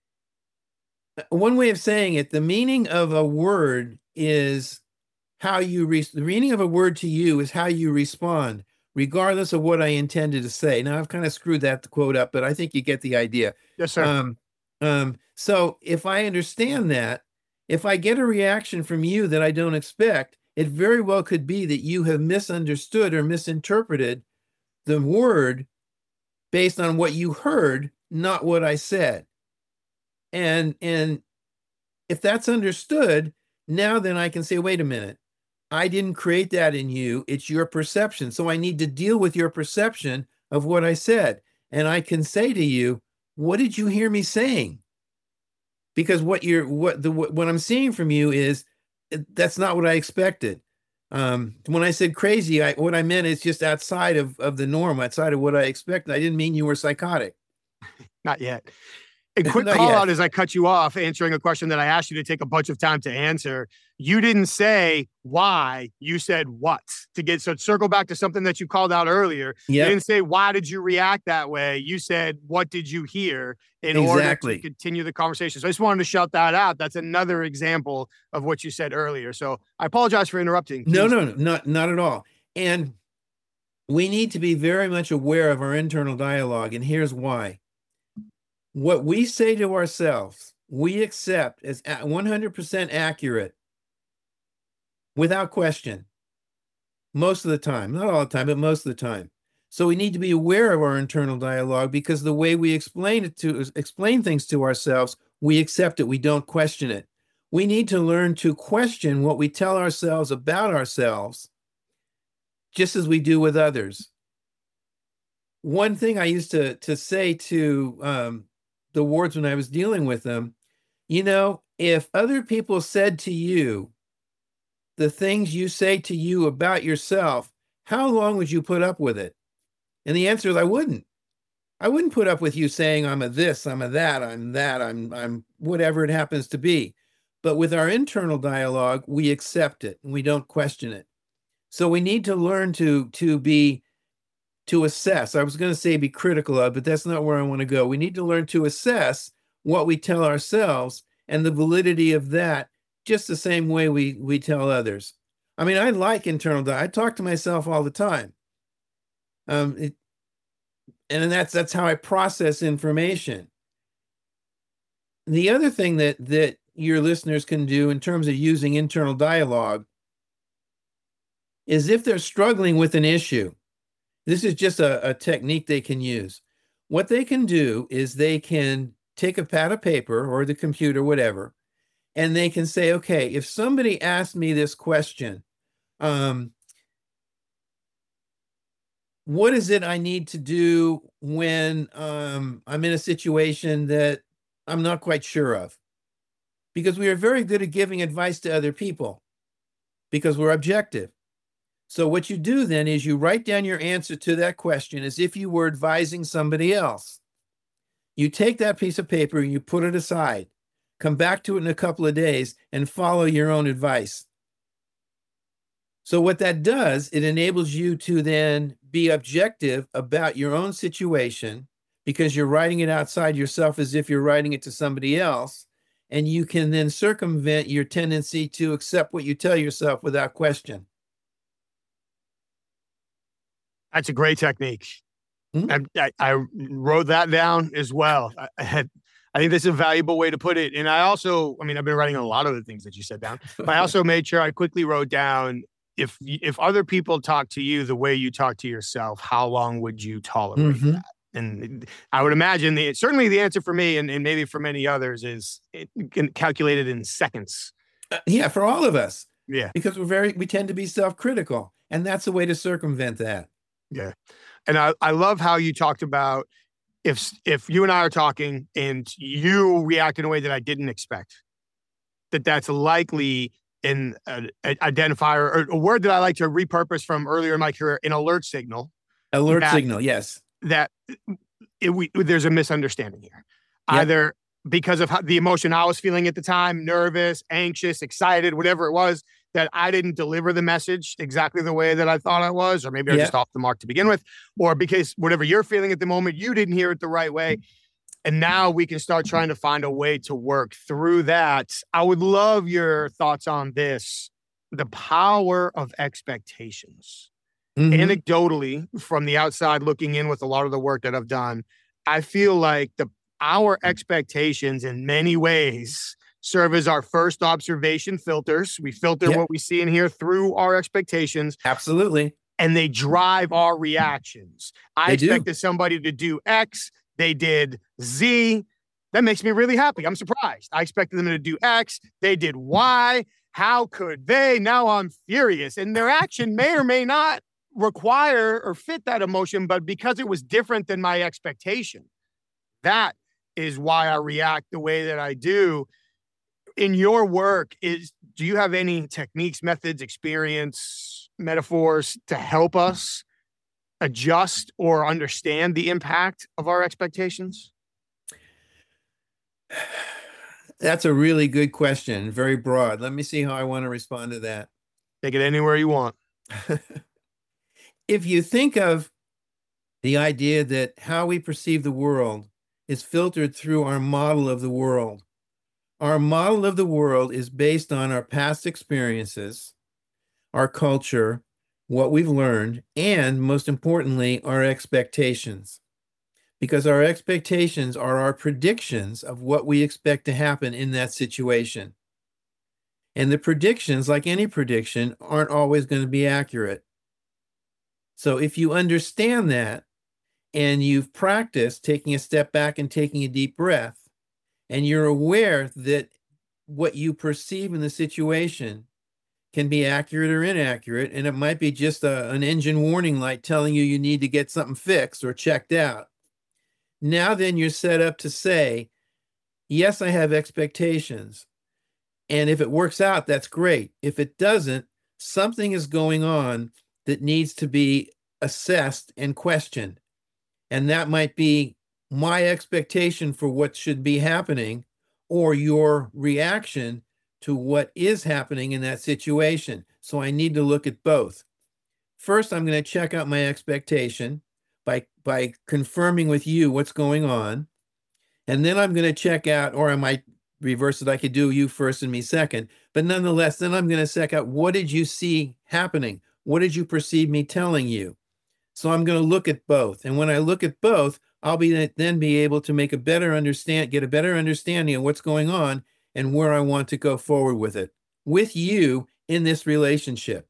one way of saying it, the meaning of a word is how you the meaning of a word to you is how you respond, regardless of what I intended to say. Now, I've kind of screwed that quote up, but I think you get the idea. Yes, sir. So if I understand that, if I get a reaction from you that I don't expect, it very well could be that you have misunderstood or misinterpreted the word based on what you heard, not what I said. And if that's understood, now then I can say, wait a minute, I didn't create that in you. It's your perception. So I need to deal with your perception of what I said. And I can say to you, what did you hear me saying? Because what I'm seeing from you is that's not what I expected. When I said crazy, what I meant is just outside of the norm, outside of what I expected. I didn't mean you were psychotic. Not yet. A quick Not call yet. out as I cut you off answering a question that I asked you to take a bunch of time to answer. You didn't say why, you said what. So circle back to something that you called out earlier. Yep. You didn't say why did you react that way. You said what did you hear in order to continue the conversation. So I just wanted to shout that out. That's another example of what you said earlier. So I apologize for interrupting. No, not at all. And we need to be very much aware of our internal dialogue, and here's why. What we say to ourselves, we accept as 100% accurate without question. Most of the time, not all the time, but most of the time. So we need to be aware of our internal dialogue, because the way we explain things to ourselves, we accept it. We don't question it. We need to learn to question what we tell ourselves about ourselves, just as we do with others. One thing I used to say to the wards when I was dealing with them, if other people said to you the things you say to you about yourself, how long would you put up with it? And the answer is I wouldn't. I wouldn't put up with you saying I'm a this, I'm a that, I'm whatever it happens to be. But with our internal dialogue, we accept it and we don't question it. So we need to learn to assess. I was going to say be critical of, but that's not where I want to go. We need to learn to assess what we tell ourselves and the validity of that, just the same way we tell others. I mean, I like internal dialogue. I talk to myself all the time. And that's how I process information. The other thing that your listeners can do in terms of using internal dialogue is, if they're struggling with an issue, this is just a technique they can use. What they can do is they can take a pad of paper or the computer, whatever, and they can say, okay, if somebody asked me this question, what is it I need to do when I'm in a situation that I'm not quite sure of? Because we are very good at giving advice to other people because we're objective. So what you do then is you write down your answer to that question as if you were advising somebody else. You take that piece of paper and you put it aside, come back to it in a couple of days and follow your own advice. So what that does, it enables you to then be objective about your own situation, because you're writing it outside yourself as if you're writing it to somebody else. And you can then circumvent your tendency to accept what you tell yourself without question. That's a great technique. I wrote that down as well. I think that's a valuable way to put it. And I've been writing a lot of the things that you said down, but I also made sure I quickly wrote down, if other people talk to you the way you talk to yourself, how long would you tolerate that? And I would imagine certainly the answer for me, and maybe for many others, is calculated in seconds. Yeah, for all of us. Yeah. Because we tend to be self-critical, and that's a way to circumvent that. Yeah. And I love how you talked about if you and I are talking and you react in a way that I didn't expect, that's likely an identifier, or a word that I like to repurpose from earlier in my career, an alert signal. Alert signal, yes. That there's a misunderstanding here. Yep. Either because of the emotion I was feeling at the time, nervous, anxious, excited, whatever it was, that I didn't deliver the message exactly the way that I thought I was, or maybe I just off the mark to begin with, or because whatever you're feeling at the moment, you didn't hear it the right way. And now we can start trying to find a way to work through that. I would love your thoughts on this, the power of expectations. Anecdotally, from the outside looking in with a lot of the work that I've done, I feel like our expectations in many ways serve as our first observation filters. We filter what we see and hear through our expectations. Absolutely. And they drive our reactions. I expected somebody to do X. They did Z. That makes me really happy. I'm surprised. I expected them to do X. They did Y. How could they? Now I'm furious. And their action may or may not require or fit that emotion, but because it was different than my expectation, that is why I react the way that I do. in your work, do you have any techniques, methods, experience, metaphors to help us adjust or understand the impact of our expectations? That's a really good question, very broad. Let me see how I want to respond to that. Take it anywhere you want. If you think of the idea that how we perceive the world is filtered through our model of the world. Our model of the world is based on our past experiences, our culture, what we've learned, and most importantly, our expectations. Because our expectations are our predictions of what we expect to happen in that situation. And the predictions, like any prediction, aren't always going to be accurate. So if you understand that, and you've practiced taking a step back and taking a deep breath, and you're aware that what you perceive in the situation can be accurate or inaccurate, and it might be just an engine warning light telling you need to get something fixed or checked out. Now then you're set up to say, yes, I have expectations. And if it works out, that's great. If it doesn't, something is going on that needs to be assessed and questioned. And that might be my expectation for what should be happening or your reaction to what is happening in that situation. So I need to look at both. First, I'm going to check out my expectation by confirming with you what's going on. And then I'm going to check out, or I might reverse it. I could do you first and me second. But nonetheless, then I'm going to check out, what did you see happening? What did you perceive me telling you? So I'm going to look at both. And when I look at both, I'll then be able to get a better understanding of what's going on and where I want to go forward with it, with you in this relationship.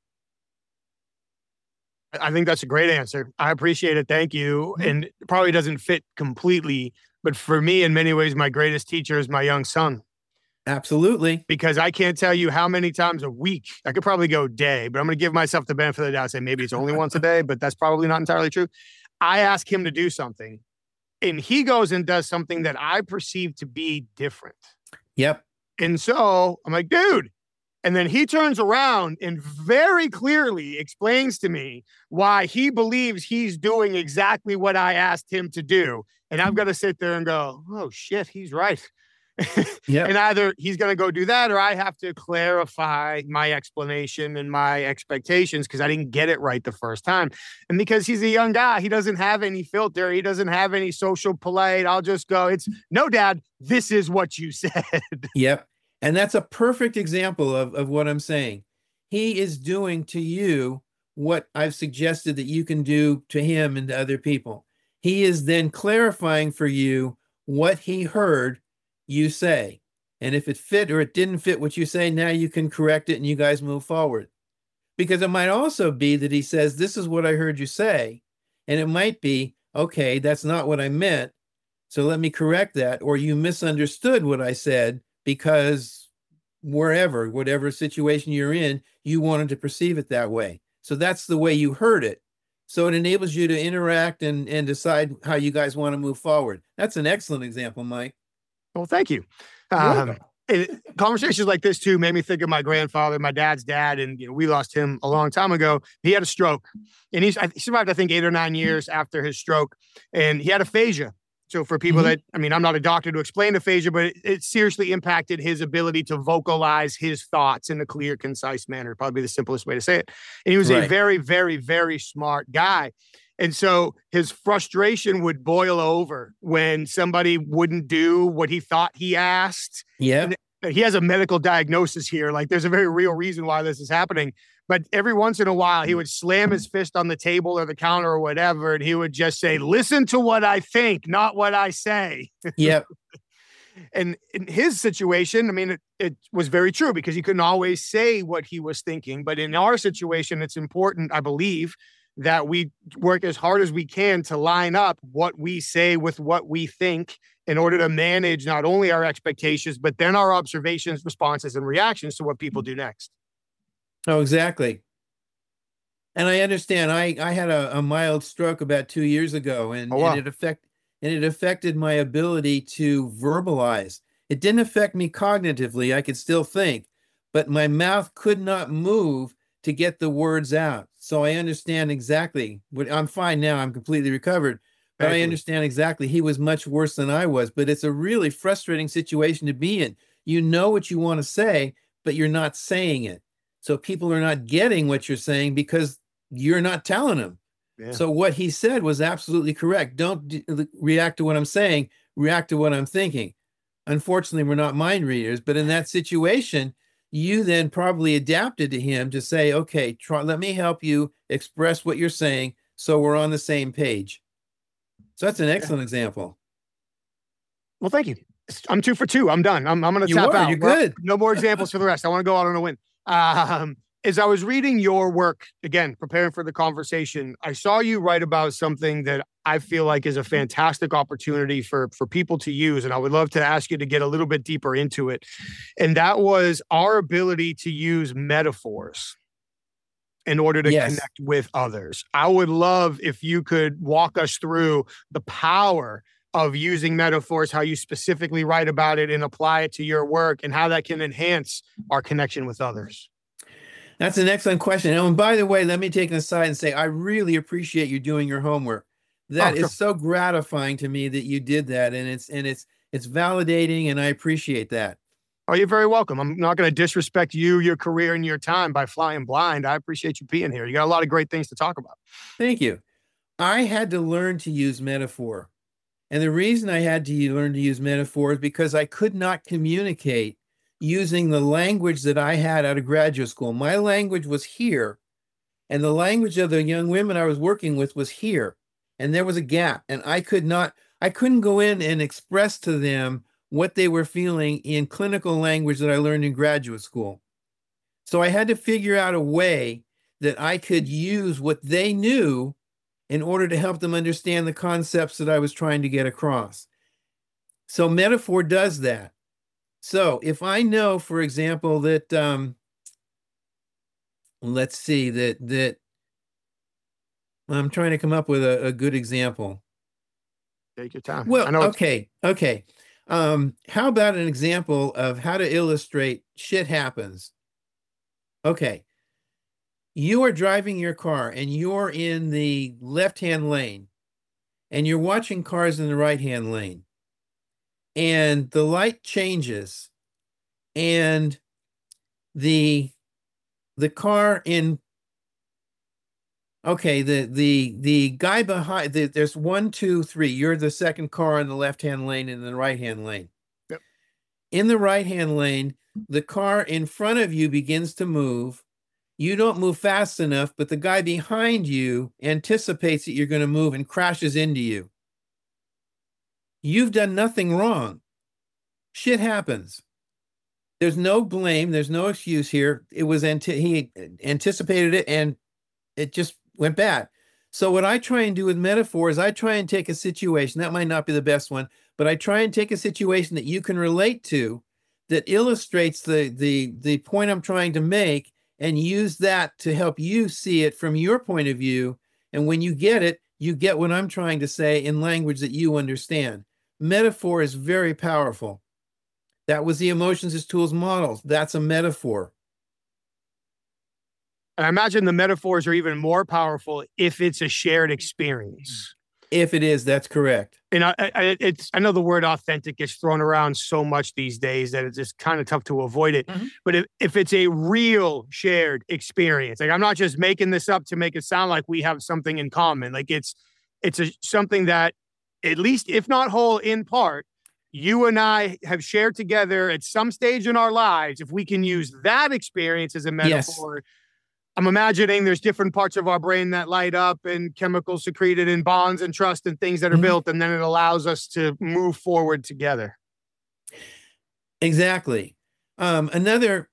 I think that's a great answer. I appreciate it. Thank you. And it probably doesn't fit completely, but for me, in many ways, my greatest teacher is my young son. Absolutely. Because I can't tell you how many times a week, I could probably go a day, but I'm going to give myself the benefit of the doubt and say maybe it's only once a day, but that's probably not entirely true. I ask him to do something and he goes and does something that I perceive to be different. Yep. And so I'm like, dude. And then he turns around and very clearly explains to me why he believes he's doing exactly what I asked him to do. And I've got to sit there and go, oh shit, he's right. Yep. And either he's going to go do that or I have to clarify my explanation and my expectations because I didn't get it right the first time. And because he's a young guy, he doesn't have any filter. He doesn't have any social polite. I'll just go, it's no, Dad, this is what you said. Yep. And that's a perfect example of what I'm saying. He is doing to you what I've suggested that you can do to him and to other people. He is then clarifying for you what he heard you say. And if it fit or it didn't fit what you say, now you can correct it and you guys move forward. Because it might also be that he says, this is what I heard you say. And it might be, okay, that's not what I meant. So let me correct that. Or you misunderstood what I said because whatever situation you're in, you wanted to perceive it that way. So that's the way you heard it. So it enables you to interact and decide how you guys want to move forward. That's an excellent example, Mike. Well, thank you. Conversations like this too made me think of my grandfather, my dad's dad, and we lost him a long time ago. He had a stroke, and he survived, I think, 8 or 9 years after his stroke, and he had aphasia. So for people that, I'm not a doctor to explain aphasia, but it seriously impacted his ability to vocalize his thoughts in a clear, concise manner. Probably the simplest way to say it. And he was a very, very, very smart guy. And so his frustration would boil over when somebody wouldn't do what he thought he asked. Yeah. He has a medical diagnosis here. Like there's a very real reason why this is happening. But every once in a while, he would slam his fist on the table or the counter or whatever. And he would just say, listen to what I think, not what I say. Yep. And in his situation, it was very true because he couldn't always say what he was thinking. But in our situation, it's important, I believe, that we work as hard as we can to line up what we say with what we think in order to manage not only our expectations, but then our observations, responses, and reactions to what people do next. Oh, exactly. And I understand. I had a mild stroke about 2 years ago, and it affected my ability to verbalize. It didn't affect me cognitively. I could still think, but my mouth could not move to get the words out. So I understand exactly what I'm fine now. I'm completely recovered, but I Thankfully. understand exactly he was much worse than I was. But it's a really frustrating situation to be in. You know what you want to say, but you're not saying it. So people are not getting what you're saying because you're not telling them. Yeah. So what he said was absolutely correct. Don't react to what I'm saying, react to what I'm thinking. Unfortunately, we're not mind readers, but in that situation, you then probably adapted to him to say, okay, let me help you express what you're saying so we're on the same page. So that's an Yeah. excellent example. Well, thank you. I'm 2 for 2. I'm done. I'm going to tap out. You're good. No more examples for the rest. I want to go out on a win. As I was reading your work, again, preparing for the conversation, I saw you write about something that I feel like is a fantastic opportunity for people to use. And I would love to ask you to get a little bit deeper into it. And that was our ability to use metaphors in order to connect with others. I would love if you could walk us through the power of using metaphors, how you specifically write about it and apply it to your work, and how that can enhance our connection with others. That's an excellent question. And by the way, let me take an aside and say, I really appreciate you doing your homework. That is so gratifying to me that you did that. And it's validating, and I appreciate that. Oh, you're very welcome. I'm not going to disrespect you, your career, and your time by flying blind. I appreciate you being here. You got a lot of great things to talk about. Thank you. I had to learn to use metaphor. And the reason I had to learn to use metaphor is because I could not communicate using the language that I had out of graduate school. My language was here, and the language of the young women I was working with was here. And there was a gap, and I couldn't go in and express to them what they were feeling in clinical language that I learned in graduate school. So I had to figure out a way that I could use what they knew in order to help them understand the concepts that I was trying to get across. So metaphor does that. So if I know, for example, that let's see, that I'm trying to come up with a good example. Take your time. Well, okay. How about an example of how to illustrate shit happens? Okay. You are driving your car and you're in the left-hand lane and you're watching cars in the right-hand lane. And the light changes and the car in okay, the guy behind there's 1, 2, 3. You're the second car in the left-hand lane and the right-hand lane. Yep. In the right-hand lane, the car in front of you begins to move. You don't move fast enough, but the guy behind you anticipates that you're going to move and crashes into you. You've done nothing wrong. Shit happens. There's no blame. There's no excuse here. It was he anticipated it and it just went bad. So what I try and do with metaphor is I try and take a situation, that might not be the best one, but I try and take a situation that you can relate to that illustrates the point I'm trying to make and use that to help you see it from your point of view. And when you get what I'm trying to say in language that you understand. Metaphor is very powerful. That was the Emotions as Tools model. That's a metaphor. And I imagine the metaphors are even more powerful if it's a shared experience. If it is, that's correct. And I know the word authentic gets thrown around so much these days that it's just kind of tough to avoid it. Mm-hmm. But if it's a real shared experience, like I'm not just making this up to make it sound like we have something in common. Like it's something that, at least if not whole, in part, you and I have shared together at some stage in our lives. If we can use that experience as a metaphor, yes. I'm imagining there's different parts of our brain that light up and chemicals secreted in bonds and trust and things that are built. And then it allows us to move forward together. Exactly. Another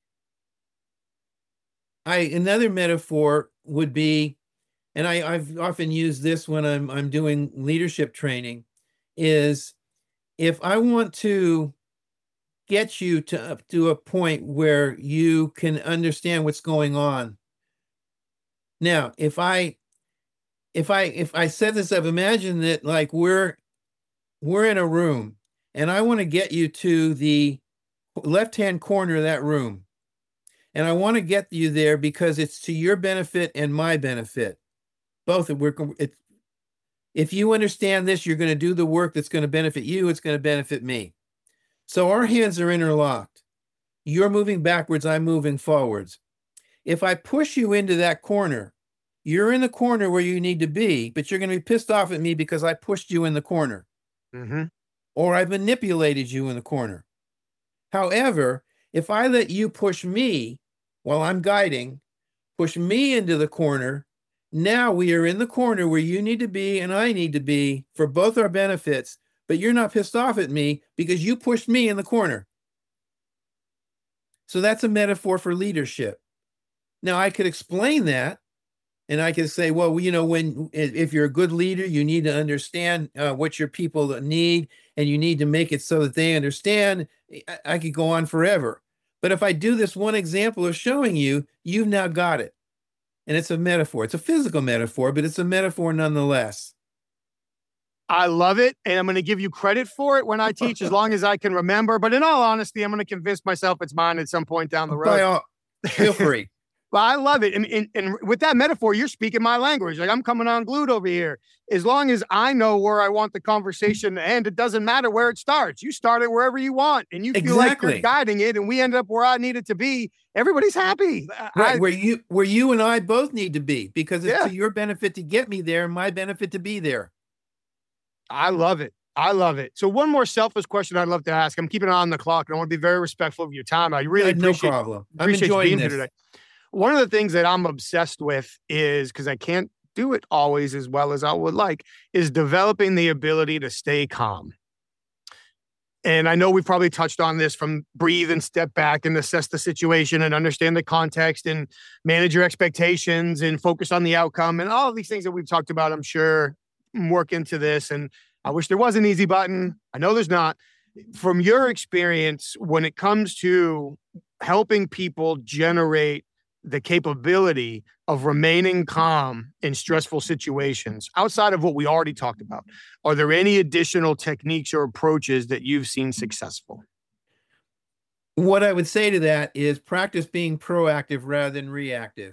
metaphor would be, and I've often used this when I'm doing leadership training, is if I want to get you to a point where you can understand what's going on. Now, if I set this up, imagine that like we're in a room and I want to get you to the left-hand corner of that room. And I want to get you there because it's to your benefit and my benefit. Both. If you understand this, you're going to do the work that's going to benefit you. It's going to benefit me. So our hands are interlocked. You're moving backwards. I'm moving forwards. If I push you into that corner, you're in the corner where you need to be, but you're going to be pissed off at me because I pushed you in the corner. Mm-hmm. Or I've manipulated you in the corner. However, if I let you push me while I'm guiding, push me into the corner, now we are in the corner where you need to be and I need to be for both our benefits, but you're not pissed off at me because you pushed me in the corner. So that's a metaphor for leadership. Now I could explain that, and I could say, well, you know, if you're a good leader, you need to understand what your people need, and you need to make it so that they understand. I could go on forever. But if I do this one example of showing you, you've now got it. And it's a metaphor. It's a physical metaphor, but it's a metaphor nonetheless. I love it, and I'm going to give you credit for it when I teach, as long as I can remember. But in all honesty, I'm going to convince myself it's mine at some point down the road. Feel free. Well, I love it. And with that metaphor, you're speaking my language. Like, I'm coming unglued over here. As long as I know where I want the conversation to end, it doesn't matter where it starts. You start it wherever you want, and you feel like you're guiding it, and we end up where I need it to be. Everybody's happy. Right, where you and I both need to be, because it's to your benefit to get me there and my benefit to be there. I love it. I love it. So one more selfish question I'd love to ask. I'm keeping an eye on the clock, and I want to be very respectful of your time. I really appreciate, no problem. Appreciate you being here today. One of the things that I'm obsessed with is, because I can't do it always as well as I would like, is developing the ability to stay calm. And I know we've probably touched on this, from breathe and step back and assess the situation and understand the context and manage your expectations and focus on the outcome and all of these things that we've talked about. I'm sure work into this, and I wish there was an easy button. I know there's not. From your experience, when it comes to helping people generate the capability of remaining calm in stressful situations, outside of what we already talked about, are there any additional techniques or approaches that you've seen successful? What I would say to that is practice being proactive rather than reactive.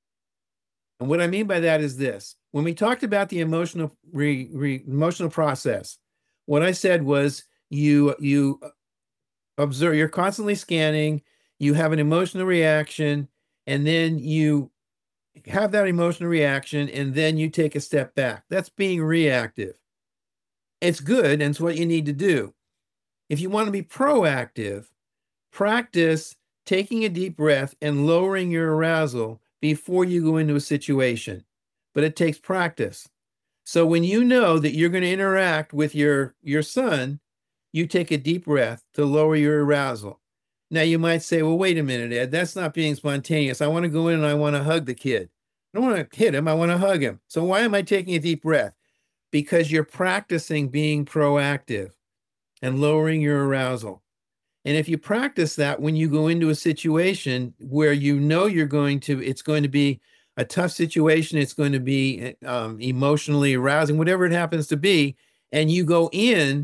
And what I mean by that is this. When we talked about the emotional emotional process, what I said was you observe, you're constantly scanning, you have an emotional reaction, and then you have that emotional reaction, and then you take a step back. That's being reactive. It's good, and it's what you need to do. If you want to be proactive, practice taking a deep breath and lowering your arousal before you go into a situation. But it takes practice. So when you know that you're going to interact with your son, you take a deep breath to lower your arousal. Now you might say, well, wait a minute, Ed, that's not being spontaneous. I want to go in and I want to hug the kid. I don't want to hit him. I want to hug him. So why am I taking a deep breath? Because you're practicing being proactive and lowering your arousal. And if you practice that when you go into a situation where you know it's going to be a tough situation, it's going to be emotionally arousing, whatever it happens to be, and you go in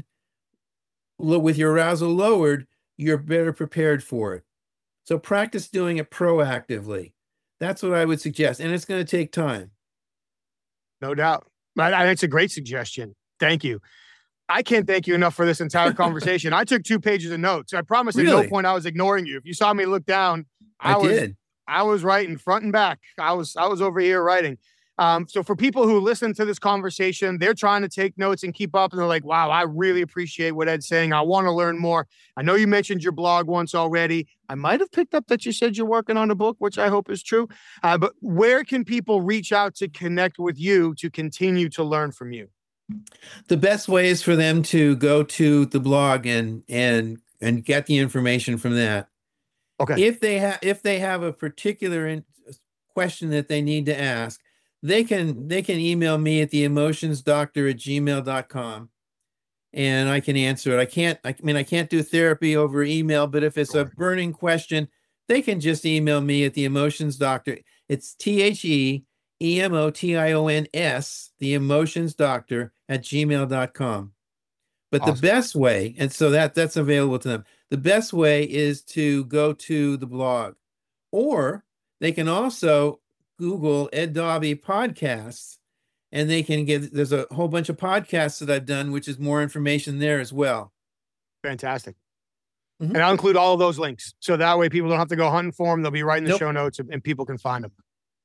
with your arousal lowered, you're better prepared for it. So practice doing it proactively. That's what I would suggest. And it's going to take time. No doubt. That's a great suggestion. Thank you. I can't thank you enough for this entire conversation. I took 2 pages of notes. I promise at no point I was ignoring you. If you saw me look down, I was writing front and back. I was over here writing. So for people who listen to this conversation, they're trying to take notes and keep up, and they're like, wow, I really appreciate what Ed's saying. I want to learn more. I know you mentioned your blog once already. I might have picked up that you said you're working on a book, which I hope is true. But where can people reach out to connect with you to continue to learn from you? The best way is for them to go to the blog and get the information from that. Okay. If they have a particular question that they need to ask, they can email me at theemotionsdoctor@gmail.com, and I can answer it. I can't do therapy over email, but if it's a burning question, they can just email me at theemotionsdoctor. It's TheEmotions, theemotionsdoctor@gmail.com. But Awesome. the best way, and so that's available to them. The best way is to go to the blog, or they can also Google Ed Dobby podcasts, and they can there's a whole bunch of podcasts that I've done, which is more information there as well. Fantastic. And I'll include all of those links. So that way people don't have to go hunting for them. They'll be right in the show notes and people can find them.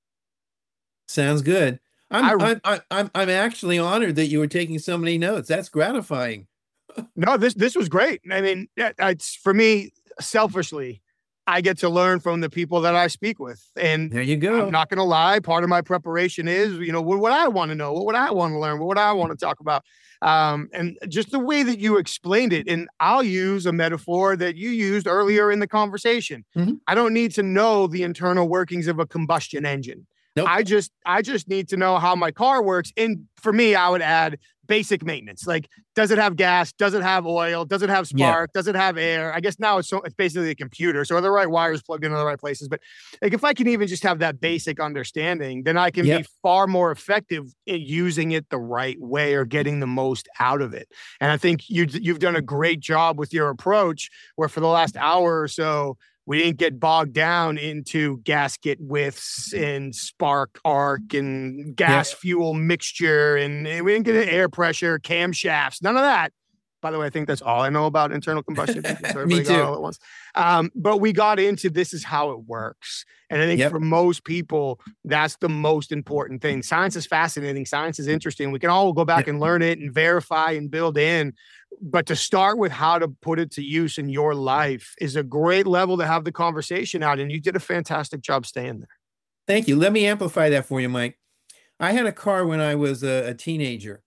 Sounds good. I'm actually honored that you were taking so many notes. That's gratifying. No, this was great. I mean, it's for me, selfishly, I get to learn from the people that I speak with. And there you go. I'm not going to lie. Part of my preparation is, what I want to know, what would I want to learn, what would I want to talk about? And just the way that you explained it, and I'll use a metaphor that you used earlier in the conversation. I don't need to know the internal workings of a combustion engine. Nope. I just need to know how my car works. And for me, I would add basic maintenance. Like, does it have gas? Does it have oil? Does it have spark? Does it have air? I guess now it's basically a computer. So are the right wires plugged into the right places? But like, if I can even just have that basic understanding, then I can be far more effective in using it the right way or getting the most out of it. And I think you've done a great job with your approach, where for the last hour or so, we didn't get bogged down into gasket widths and spark arc and gas fuel mixture. And we didn't get into air pressure, camshafts, none of that. By the way, I think that's all I know about internal combustion. So Me too. all at once. But we got into this is how it works. And I think for most people, that's the most important thing. Science is fascinating. Science is interesting. We can all go back and learn it and verify and build in. But to start with how to put it to use in your life is a great level to have the conversation out. And you did a fantastic job staying there. Thank you. Let me amplify that for you, Mike. I had a car when I was a teenager,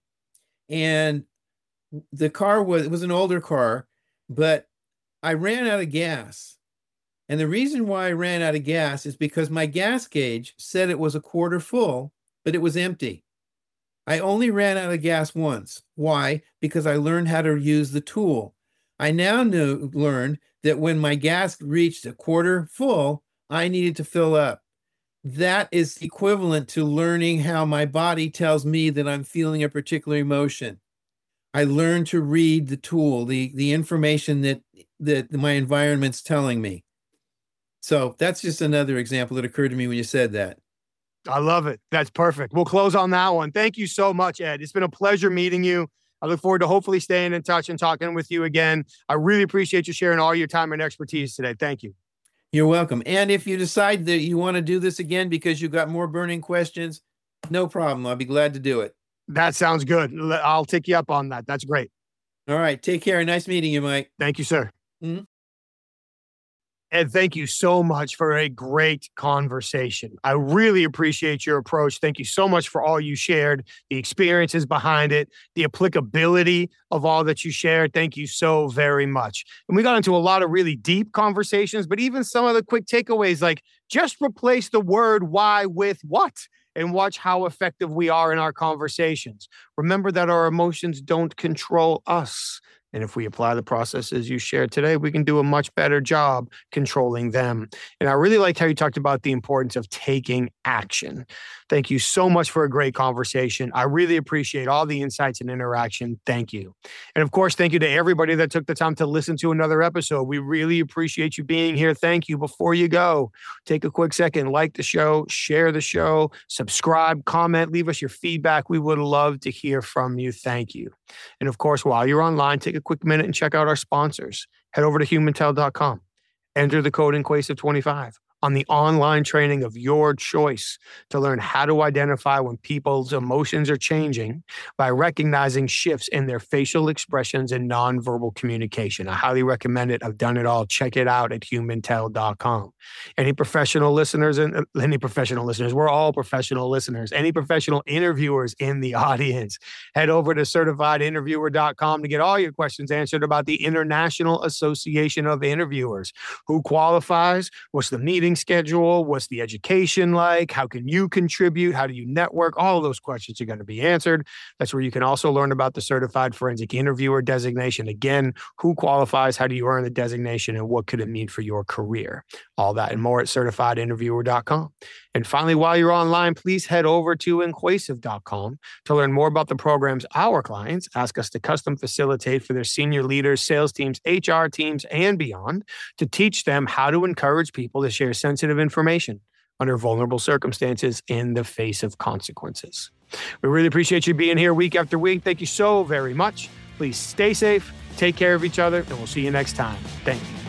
and the car was an older car, but I ran out of gas. And the reason why I ran out of gas is because my gas gauge said it was a quarter full, but it was empty. I only ran out of gas once. Why? Because I learned how to use the tool. I now learned that when my gas reached a quarter full, I needed to fill up. That is equivalent to learning how my body tells me that I'm feeling a particular emotion. I learned to read the tool, the information that my environment's telling me. So that's just another example that occurred to me when you said that. I love it. That's perfect. We'll close on that one. Thank you so much, Ed. It's been a pleasure meeting you. I look forward to hopefully staying in touch and talking with you again. I really appreciate you sharing all your time and expertise today. Thank you. You're welcome. And if you decide that you want to do this again because you've got more burning questions, no problem. I'll be glad to do it. That sounds good. I'll take you up on that. That's great. All right. Take care. Nice meeting you, Mike. Thank you, sir. Ed, thank you so much for a great conversation. I really appreciate your approach. Thank you so much for all you shared, the experiences behind it, the applicability of all that you shared. Thank you so very much. And we got into a lot of really deep conversations, but even some of the quick takeaways, like just replace the word why with what, and watch how effective we are in our conversations. Remember that our emotions don't control us. And if we apply the processes you shared today, we can do a much better job controlling them. And I really liked how you talked about the importance of taking action. Thank you so much for a great conversation. I really appreciate all the insights and interaction. Thank you. And of course, thank you to everybody that took the time to listen to another episode. We really appreciate you being here. Thank you. Before you go, take a quick second, like the show, share the show, subscribe, comment, leave us your feedback. We would love to hear from you. Thank you. And of course, while you're online, take a quick minute and check out our sponsors. Head over to humantel.com. Enter the code INQUASIVE25 on the online training of your choice to learn how to identify when people's emotions are changing by recognizing shifts in their facial expressions and nonverbal communication. I highly recommend it. I've done it all. Check it out at humantel.com. Any professional listeners, we're all professional listeners, any professional interviewers in the audience, head over to certifiedinterviewer.com to get all your questions answered about the International Association of Interviewers. Who qualifies? What's the meeting schedule? What's the education like? How can you contribute? How do you network? All of those questions are going to be answered. That's where you can also learn about the Certified Forensic Interviewer designation. Again, who qualifies? How do you earn the designation? And what could it mean for your career? All that and more at certifiedinterviewer.com. And finally, while you're online, please head over to Enquasive.com to learn more about the programs our clients ask us to custom facilitate for their senior leaders, sales teams, HR teams, and beyond, to teach them how to encourage people to share sensitive information under vulnerable circumstances in the face of consequences. We really appreciate you being here week after week. Thank you so very much. Please stay safe, take care of each other, and we'll see you next time. Thank you.